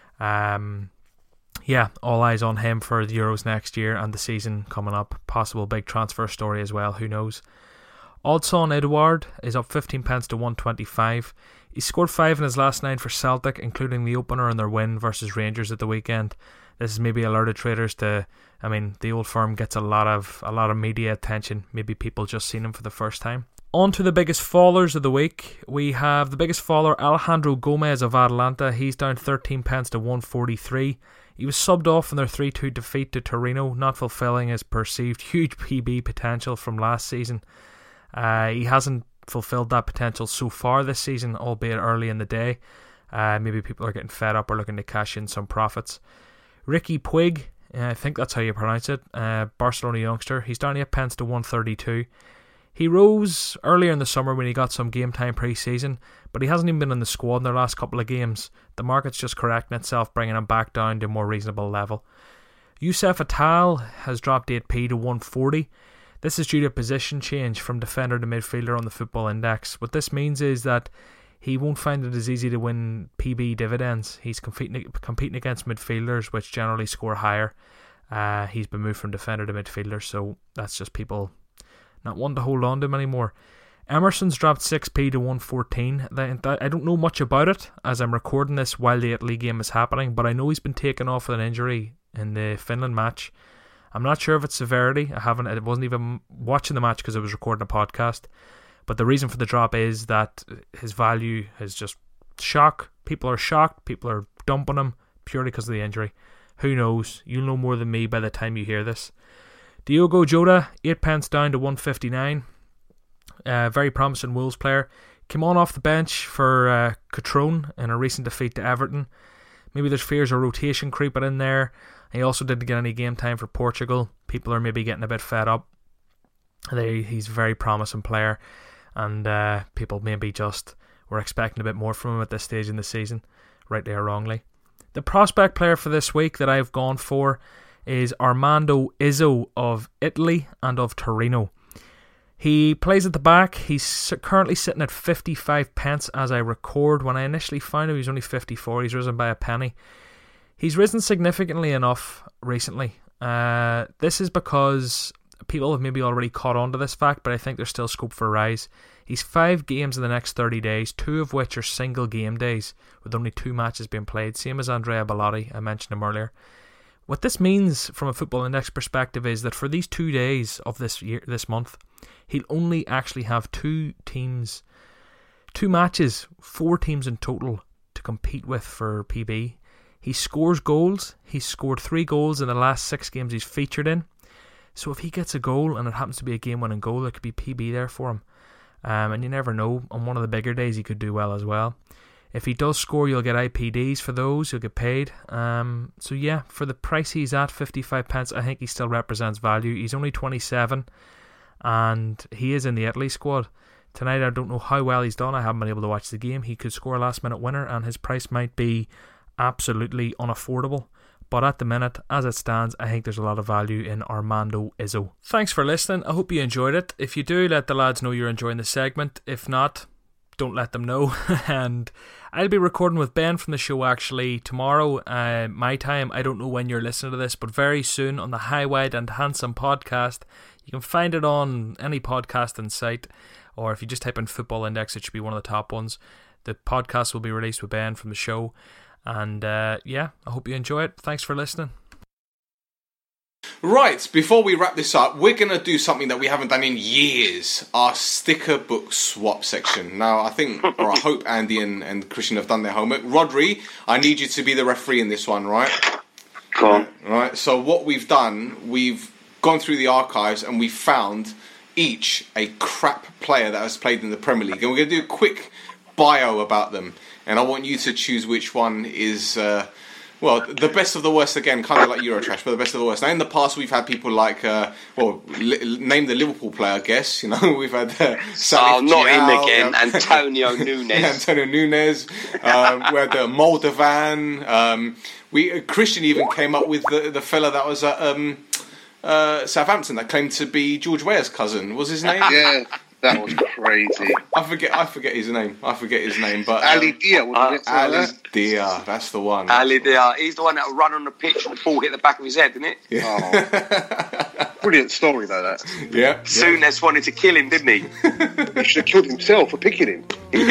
J: All eyes on him for the Euros next year and the season coming up. Possible big transfer story as well, who knows. Odsonne Edouard is up 15 pence to 125. He scored 5 in his last 9 for Celtic, including the opener in their win versus Rangers at the weekend. This has maybe alerted traders to, the old firm gets a lot of media attention. Maybe people just seen him for the first time. On to the biggest fallers of the week. We have the biggest faller, Alejandro Gomez of Atalanta. He's down 13 pence to 143. He was subbed off in their 3-2 defeat to Torino, not fulfilling his perceived huge PB potential from last season. He hasn't fulfilled that potential so far this season, albeit early in the day. Maybe people are getting fed up or looking to cash in some profits. Ricky Puig, I think that's how you pronounce it, Barcelona youngster. He's down 8 pence to 132. He rose earlier in the summer when he got some game time pre-season, but he hasn't even been in the squad in their last couple of games. The market's just correcting itself, bringing him back down to a more reasonable level. Youssef Attal has dropped 8p to 140. This is due to a position change from defender to midfielder on the Football Index. What this means is that he won't find it as easy to win PB dividends. He's competing against midfielders, which generally score higher. He's been moved from defender to midfielder, so that's just people not wanting to hold on to him anymore. Emerson's dropped 6p to 114. I don't know much about it, as I'm recording this while the Italy game is happening, but I know he's been taken off with an injury in the Finland match. I'm not sure of its severity. I wasn't even watching the match because I was recording a podcast. But the reason for the drop is that his value is just shock. People are shocked. People are dumping him purely because of the injury. Who knows? You'll know more than me by the time you hear this. Diogo Jota, 8 pence down to 159. Very promising Wolves player. Came on off the bench for Cotrone in a recent defeat to Everton. Maybe there's fears of rotation creeping in there. He also didn't get any game time for Portugal. People are maybe getting a bit fed up. He's a very promising player, and people maybe just were expecting a bit more from him at this stage in the season, rightly or wrongly. The prospect player for this week that I've gone for is Armando Izzo of Italy and of Torino. He plays at the back. He's currently sitting at 55 pence as I record. When I initially found him, he was only 54. He's risen by a penny. He's risen significantly enough recently. This is because People have maybe already caught on to this fact, but I think there's still scope for a rise. He's 5 games in the next 30 days, 2 of which are single game days, with only 2 matches being played, same as Andrea Bellotti, I mentioned him earlier. What this means from a Football Index perspective is that for these 2 days of this month, he'll only actually have 2 matches, 4 teams in total to compete with for PB. He scores goals. He's scored 3 goals in the last 6 games he's featured in. So if he gets a goal and it happens to be a game-winning goal, there could be PB there for him. And you never know, on one of the bigger days he could do well as well. If he does score, you'll get IPDs for those, you'll get paid. So yeah, for the price he's at, 55 pence, I think he still represents value. He's only 27 and he is in the Italy squad. Tonight I don't know how well he's done, I haven't been able to watch the game. He could score a last minute winner and his price might be absolutely unaffordable. But at the minute, as it stands, I think there's a lot of value in Armando Izzo. Thanks for listening. I hope you enjoyed it. If you do, let the lads know you're enjoying the segment. If not, don't let them know. And I'll be recording with Ben from the show actually tomorrow, my time. I don't know when you're listening to this, but very soon on the High, Wide and Handsome podcast. You can find it on any podcasting site, or if you just type in Football Index, it should be one of the top ones. The podcast will be released with Ben from the show. And yeah, I hope you enjoy it. Thanks for listening.
D: Right, before we wrap this up, we're going to do something that we haven't done in years. Our sticker book swap section. Now, I think, or I hope Andy and Christian have done their homework. Rodri, I need you to be the referee in this one, right?
I: Go on.
D: Right, so what we've done, we've gone through the archives and we've found each a crap player that has played in the Premier League. And we're going to do a quick bio about them. And I want you to choose which one is, well, the best of the worst again, kind of like Eurotrash, but the best of the worst. Now, in the past, we've had people like, name the Liverpool player, I guess. You know, we've had
I: Salif not him again, Antonio Nunes.
D: Antonio Nunes. We had Moldovan. Christian even came up with the fella that was at Southampton that claimed to be George Weah's cousin. What was his name?
C: Yeah. That was crazy.
D: I forget his name. But
C: Ali Dia, wasn't it?
D: Ali Dia, that's the one.
I: Ali Dia, he's the one that run on the pitch and the ball hit the back of his head, didn't it?
C: Yeah. Oh. Brilliant story though. That.
D: Yeah.
I: Souness wanted to kill him, didn't he?
C: He should have killed himself for picking him.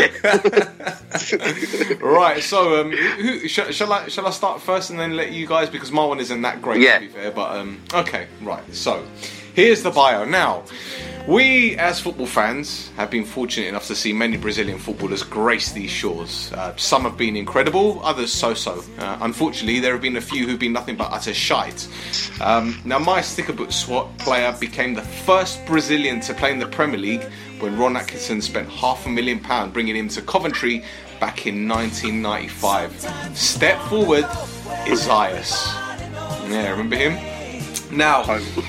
D: Right. So, shall I start first and then let you guys, because my one isn't that great to be fair. But okay, right. So, here's the bio now. We, as football fans, have been fortunate enough to see many Brazilian footballers grace these shores. Some have been incredible, others so-so. Unfortunately, there have been a few who've been nothing but utter shite. Now, my sticker book swap player became the first Brazilian to play in the Premier League when Ron Atkinson spent £500,000 bringing him to Coventry back in 1995. Step forward, Isaias. Yeah, remember him? Now,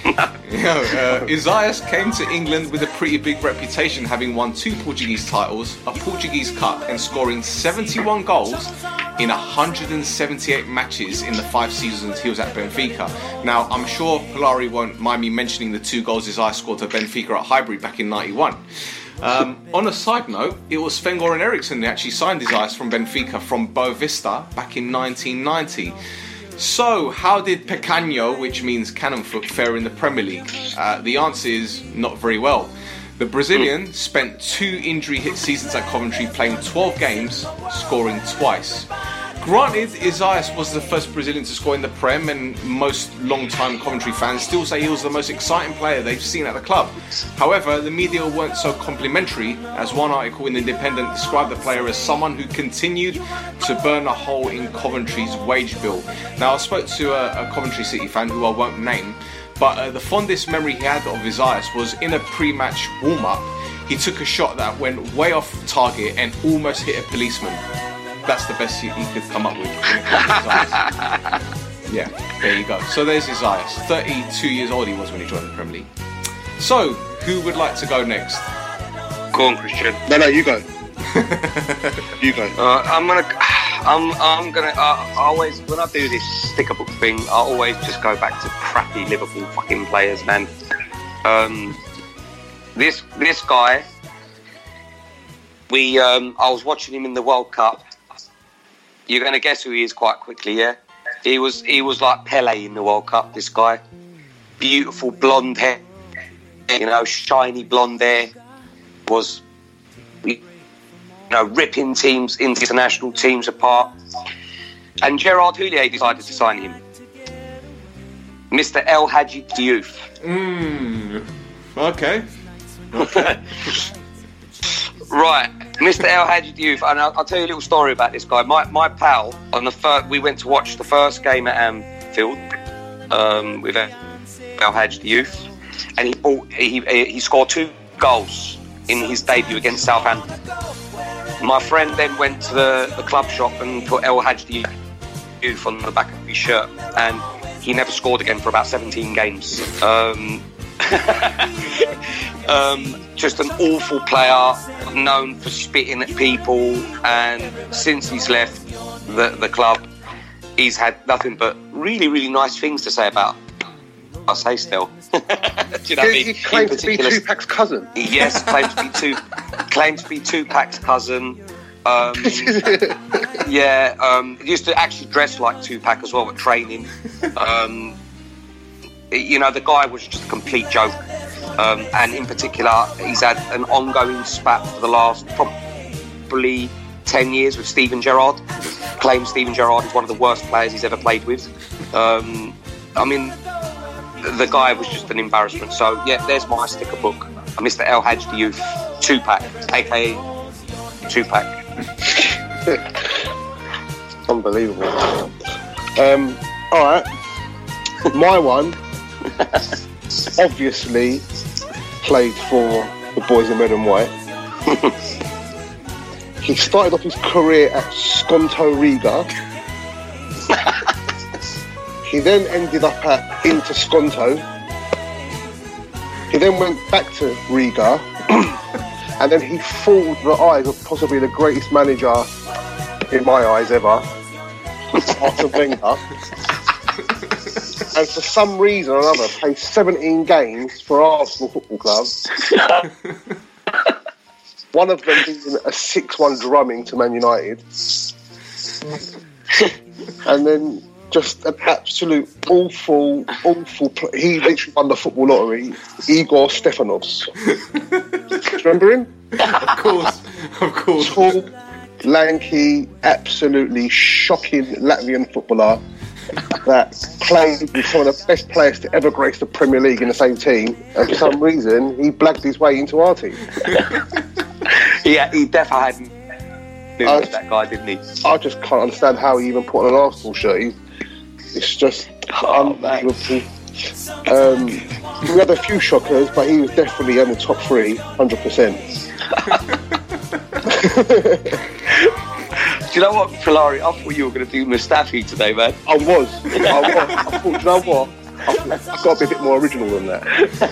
D: Isaias came to England with a pretty big reputation, having won 2 Portuguese titles, a Portuguese Cup, and scoring 71 goals in 178 matches in the 5 seasons he was at Benfica. Now, I'm sure Polari won't mind me mentioning the 2 goals Isaias scored to Benfica at Highbury back in '91. On a side note, it was Sven-Göran Eriksson who actually signed Isaias from Benfica from Boa Vista back in 1990. So, how did Pecanho, which means cannon foot, fare in the Premier League? The answer is not very well. The Brazilian spent 2 injury-hit seasons at Coventry, playing 12 games, scoring twice. Granted, Isaias was the first Brazilian to score in the Prem, and most long-time Coventry fans still say he was the most exciting player they've seen at the club. However, the media weren't so complimentary, as one article in The Independent described the player as someone who continued to burn a hole in Coventry's wage bill. Now, I spoke to a Coventry City fan who I won't name, but the fondest memory he had of Isaias was in a pre-match warm-up. He took a shot that went way off target and almost hit a policeman. That's the best he could come up with when it comes to Isaias. Yeah, there you go. So there's Isaias. 32 years old he was when he joined the Premier League. So, who would like to go next?
I: Go on, Christian.
C: No, you go. You go.
I: I'm gonna. I always, when I do this sticker book thing, I always just go back to crappy Liverpool fucking players, man. This guy, I was watching him in the World Cup. You're going to guess who he is quite quickly, yeah? He was like Pele in the World Cup, this guy. Beautiful blonde hair, shiny blonde hair, was, ripping teams, international teams apart. And Gerard Houllier decided to sign him. Mr. El Hadji Diouf.
D: Okay.
I: Right, Mr. El Hadji Diouf, and I'll tell you a little story about this guy. My pal, we went to watch the first game at Anfield with El Hadji Diouf, and he scored 2 goals in his debut against Southampton. My friend then went to the club shop and put El Hadji Diouf on the back of his shirt, and he never scored again for about 17 games. Just an awful player, known for spitting at people, and since he's left the club, he's had nothing but really, really nice things to say about us. Hey, still. Do you know what I mean?
C: He claims to be Tupac's cousin.
I: Yes, claims to be Tupac's cousin. Used to actually dress like Tupac as well at training. The guy was just a complete joke. And in particular, he's had an ongoing spat for the last probably 10 years with Steven Gerrard. Claims Steven Gerrard is one of the worst players he's ever played with. The guy was just an embarrassment. So, yeah, there's my sticker book. Mr. El Hadji Diouf, Tupac, a.k.a. Tupac.
C: Unbelievable. All right. My one, obviously, played for the boys in red and white. He started off his career at Skonto Riga. He then ended up at Inter Skonto. He then went back to Riga. And then he fooled the eyes of possibly the greatest manager, in my eyes, ever, Arsene Wenger. And for some reason or another, played 17 games for Arsenal Football Club. One of them being a 6-1 drumming to Man United. And then just an absolute awful... He literally won the football lottery. Igor Stefanovs. Do you remember him?
D: Of course.
C: Tall, lanky, absolutely shocking Latvian footballer that played with some of the best players to ever grace the Premier League in the same team, and for some reason he blagged his way into our team.
I: Yeah, he definitely had that guy, didn't he?
C: I just can't understand how he even put on an Arsenal shirt. It's just unbelievable. We had a few shockers, but he was definitely in the top 3, 100%.
I: Do you know what, Filari? I thought you were going to do Mustafi today, man.
C: I was. I thought, do you know what? I've got to be a bit more original than that.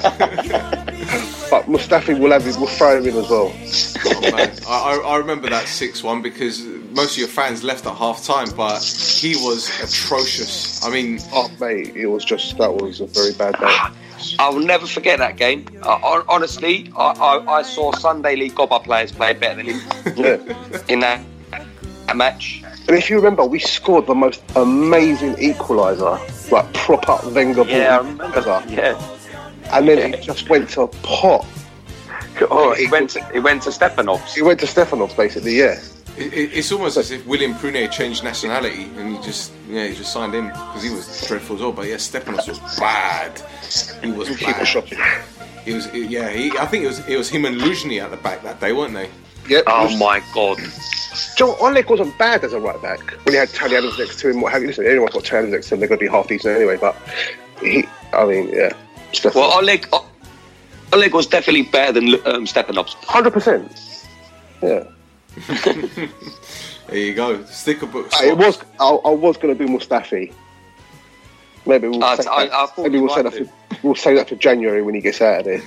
C: But Mustafi we'll throw him in as well.
D: Oh, man. I remember that 6-1 because most of your fans left at half time, but he was atrocious. I mean,
C: mate, that was a very bad day.
I: I will never forget that game. Honestly, I saw Sunday League Gobba players play better than him in that match.
C: And if you remember, we scored the most amazing equaliser, like proper Wenger ball.
I: Yeah, I remember that. Yeah.
C: And then it just went to pot.
I: Oh, he went to Stefanovs.
C: He went to Stefanovs, basically, yeah.
D: It's almost as if William Prunet changed nationality and he just signed in because he was dreadful as well. But yeah, Stefanovs was bad. He was bad.
C: Shocking.
D: I think it was him and Luzhny at the back that day, weren't they?
C: Yep.
I: Oh my God.
C: John Oleg wasn't bad as a right back when he had Tony Adams next to him. What have you? Listen, anyone's got Tony Adams next to him, they're going to be half decent anyway. But
I: Well, Oleg was definitely better than Stefanovs.
C: 100%. Yeah.
D: There you go. Sticker book.
C: I was going to do Mustafi. Maybe we'll say that for January when he gets out of there.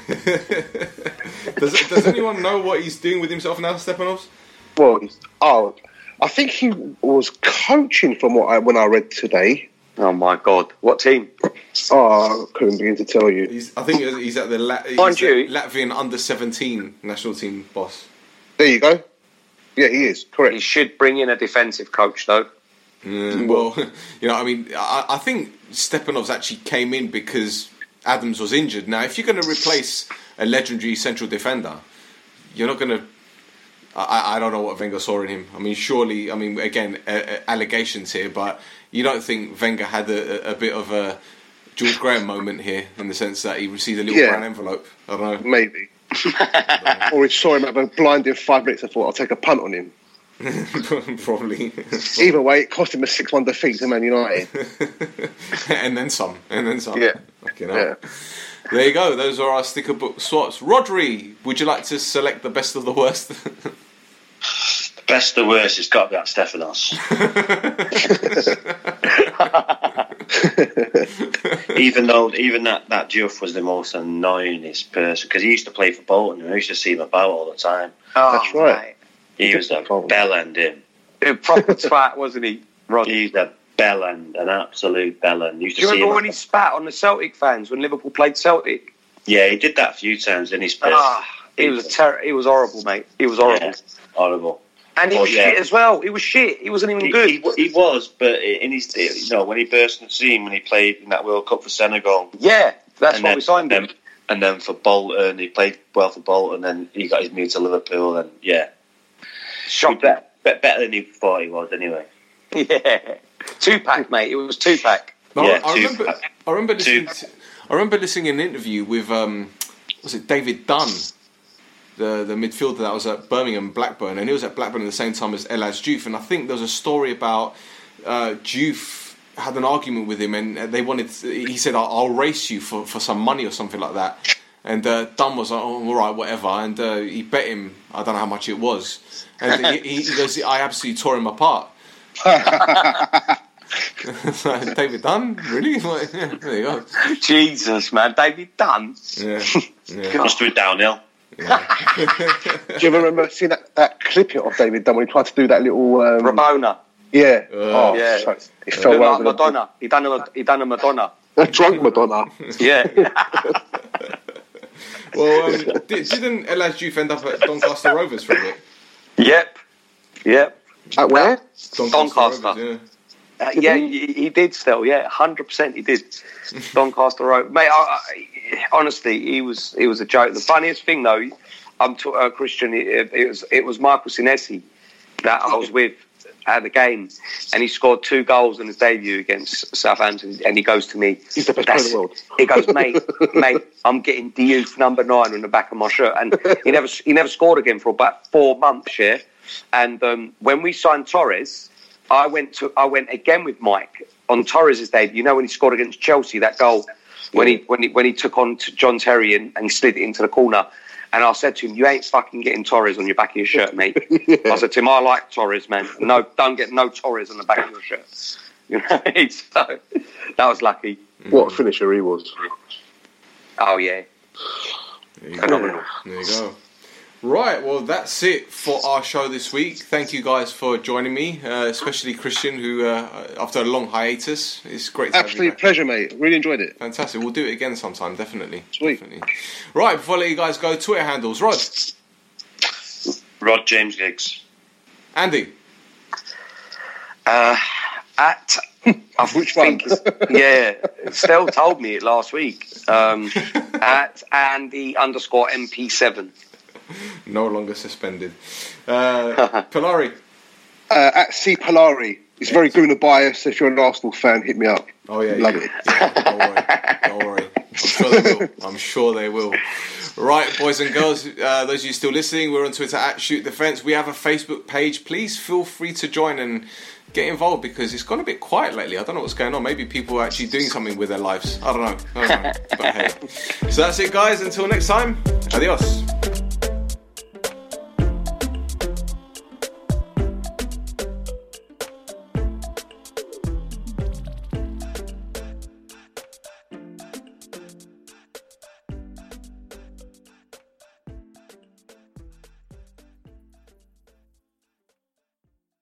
D: Does anyone know what he's doing with himself now, Stepanovs?
C: Well, I think he was coaching from when I read today.
I: Oh my God! What team?
C: Oh, I couldn't begin to tell you.
D: I think he's at the Latvian under-17 national team boss.
C: There you go. Yeah, he is correct.
I: He should bring in a defensive coach, though.
D: Well, I think Stepanovs actually came in because Adams was injured. Now, if you're going to replace a legendary central defender, you're not going to... I don't know what Wenger saw in him. I mean, surely... I mean, again, allegations here, but you don't think Wenger had a bit of a George Graham moment here in the sense that he received a little brown envelope? I don't know.
C: Maybe. Or he saw him have a blinding 5 minutes and thought, I'll take a punt on him.
D: Probably.
C: Either way, it cost him a 6-1 defeat to Man United.
D: and then some.
C: Yeah.
D: Yeah. There you go. Those are our sticker book swaps. Rodri, would you like to select the best of the worst?
K: The best of the worst has got to be that Stefanos. even that Juff was the most annoyingest person, because he used to play for Bolton and I used to see him about all the time.
I: Oh,
C: that's right.
I: Mate.
K: He was a bellend, him.
I: A proper twat, wasn't he, Rod?
K: He's a bellend, an absolute bellend.
I: Do you remember when he spat on the Celtic fans when Liverpool played Celtic?
K: Yeah, he did that a few times in his past.
I: He was horrible, mate. He was horrible. Yeah,
K: horrible.
I: And he was shit as well. He was shit. He wasn't even good.
K: He was, but in his, when he burst on the scene when he played in that World Cup for Senegal.
I: Yeah, that's why we signed him.
K: And then for Bolton, he played well for Bolton, and he got his move to Liverpool, and
I: shocking.
K: Better than he thought he was, anyway.
I: Yeah, 2-pack, mate. It was 2-pack.
D: I remember listening in an interview with was it David Dunn, the midfielder that was at Birmingham Blackburn, and he was at Blackburn at the same time as Elhadj Diouf, and I think there was a story about Diouf had an argument with him, and he said, I'll race you for some money or something like that, and Dunn was like, oh, all right, whatever, and he bet him, I don't know how much it was, and he goes, I absolutely tore him apart. David Dunn, really? There you go.
I: Jesus, man, David Dunn.
K: Yeah. Must have been downhill.
C: Yeah. Do you ever remember seeing that clip of David Dunn when he tried to do that little
I: Rabona?
C: Yeah.
I: Yeah.
C: Sorry. He fell
I: like Madonna. He done a Madonna.
C: A drunk Madonna.
I: Yeah.
D: Well, didn't Elhadj Diouf end up at Doncaster Rovers for a bit?
I: Yep.
C: At where?
I: Doncaster.
D: Rovers,
I: yeah, he did still. Yeah, 100% he did. Doncaster Rovers, mate. Honestly, he was a joke. The funniest thing, though, Christian, it was Michael Senesi that I was with at the game, and he scored 2 goals in his debut against Southampton, and he goes to me,
C: he's the best player in the world.
I: He goes, mate, I'm getting Diouf number 9 on the back of my shirt, and he never scored again for about 4 months, yeah. And when we signed Torres, I went again with Mike on Torres' debut. You know when he scored against Chelsea, that goal when he took on to John Terry and he slid it into the corner. And I said to him, you ain't fucking getting Torres on your back of your shirt, mate. Yeah. I said to him, I like Torres, man. No, don't get no Torres on the back of your shirt. You know what I mean? So that was lucky.
C: What a finisher he was.
I: Oh, yeah.
D: Phenomenal. There you go. Right, well, that's it for our show this week. Thank you guys for joining me, especially Christian, who, after a long hiatus, it's great to have you
C: Absolute
D: back.
C: Pleasure, mate. Really enjoyed it.
D: Fantastic. We'll do it again sometime, definitely.
C: Sweet.
D: Definitely. Right, before I let you guys go, Twitter handles.
K: Rod James Giggs.
D: Andy.
C: Which one?
I: Yeah, Stell told me it last week. At Andy_MP7.
D: No longer suspended. Polari.
C: At C Polari. It's very Guna biased. If you're an Arsenal fan, hit me up.
D: Oh yeah,
C: love it.
D: Yeah, don't worry. I'm sure they will. Right, boys and girls, those of you still listening, we're on Twitter at Shoot Defence. We have a Facebook page. Please feel free to join and get involved because it's gone a bit quiet lately. I don't know what's going on. Maybe people are actually doing something with their lives. I don't know. But hey. So that's it, guys. Until next time, adios.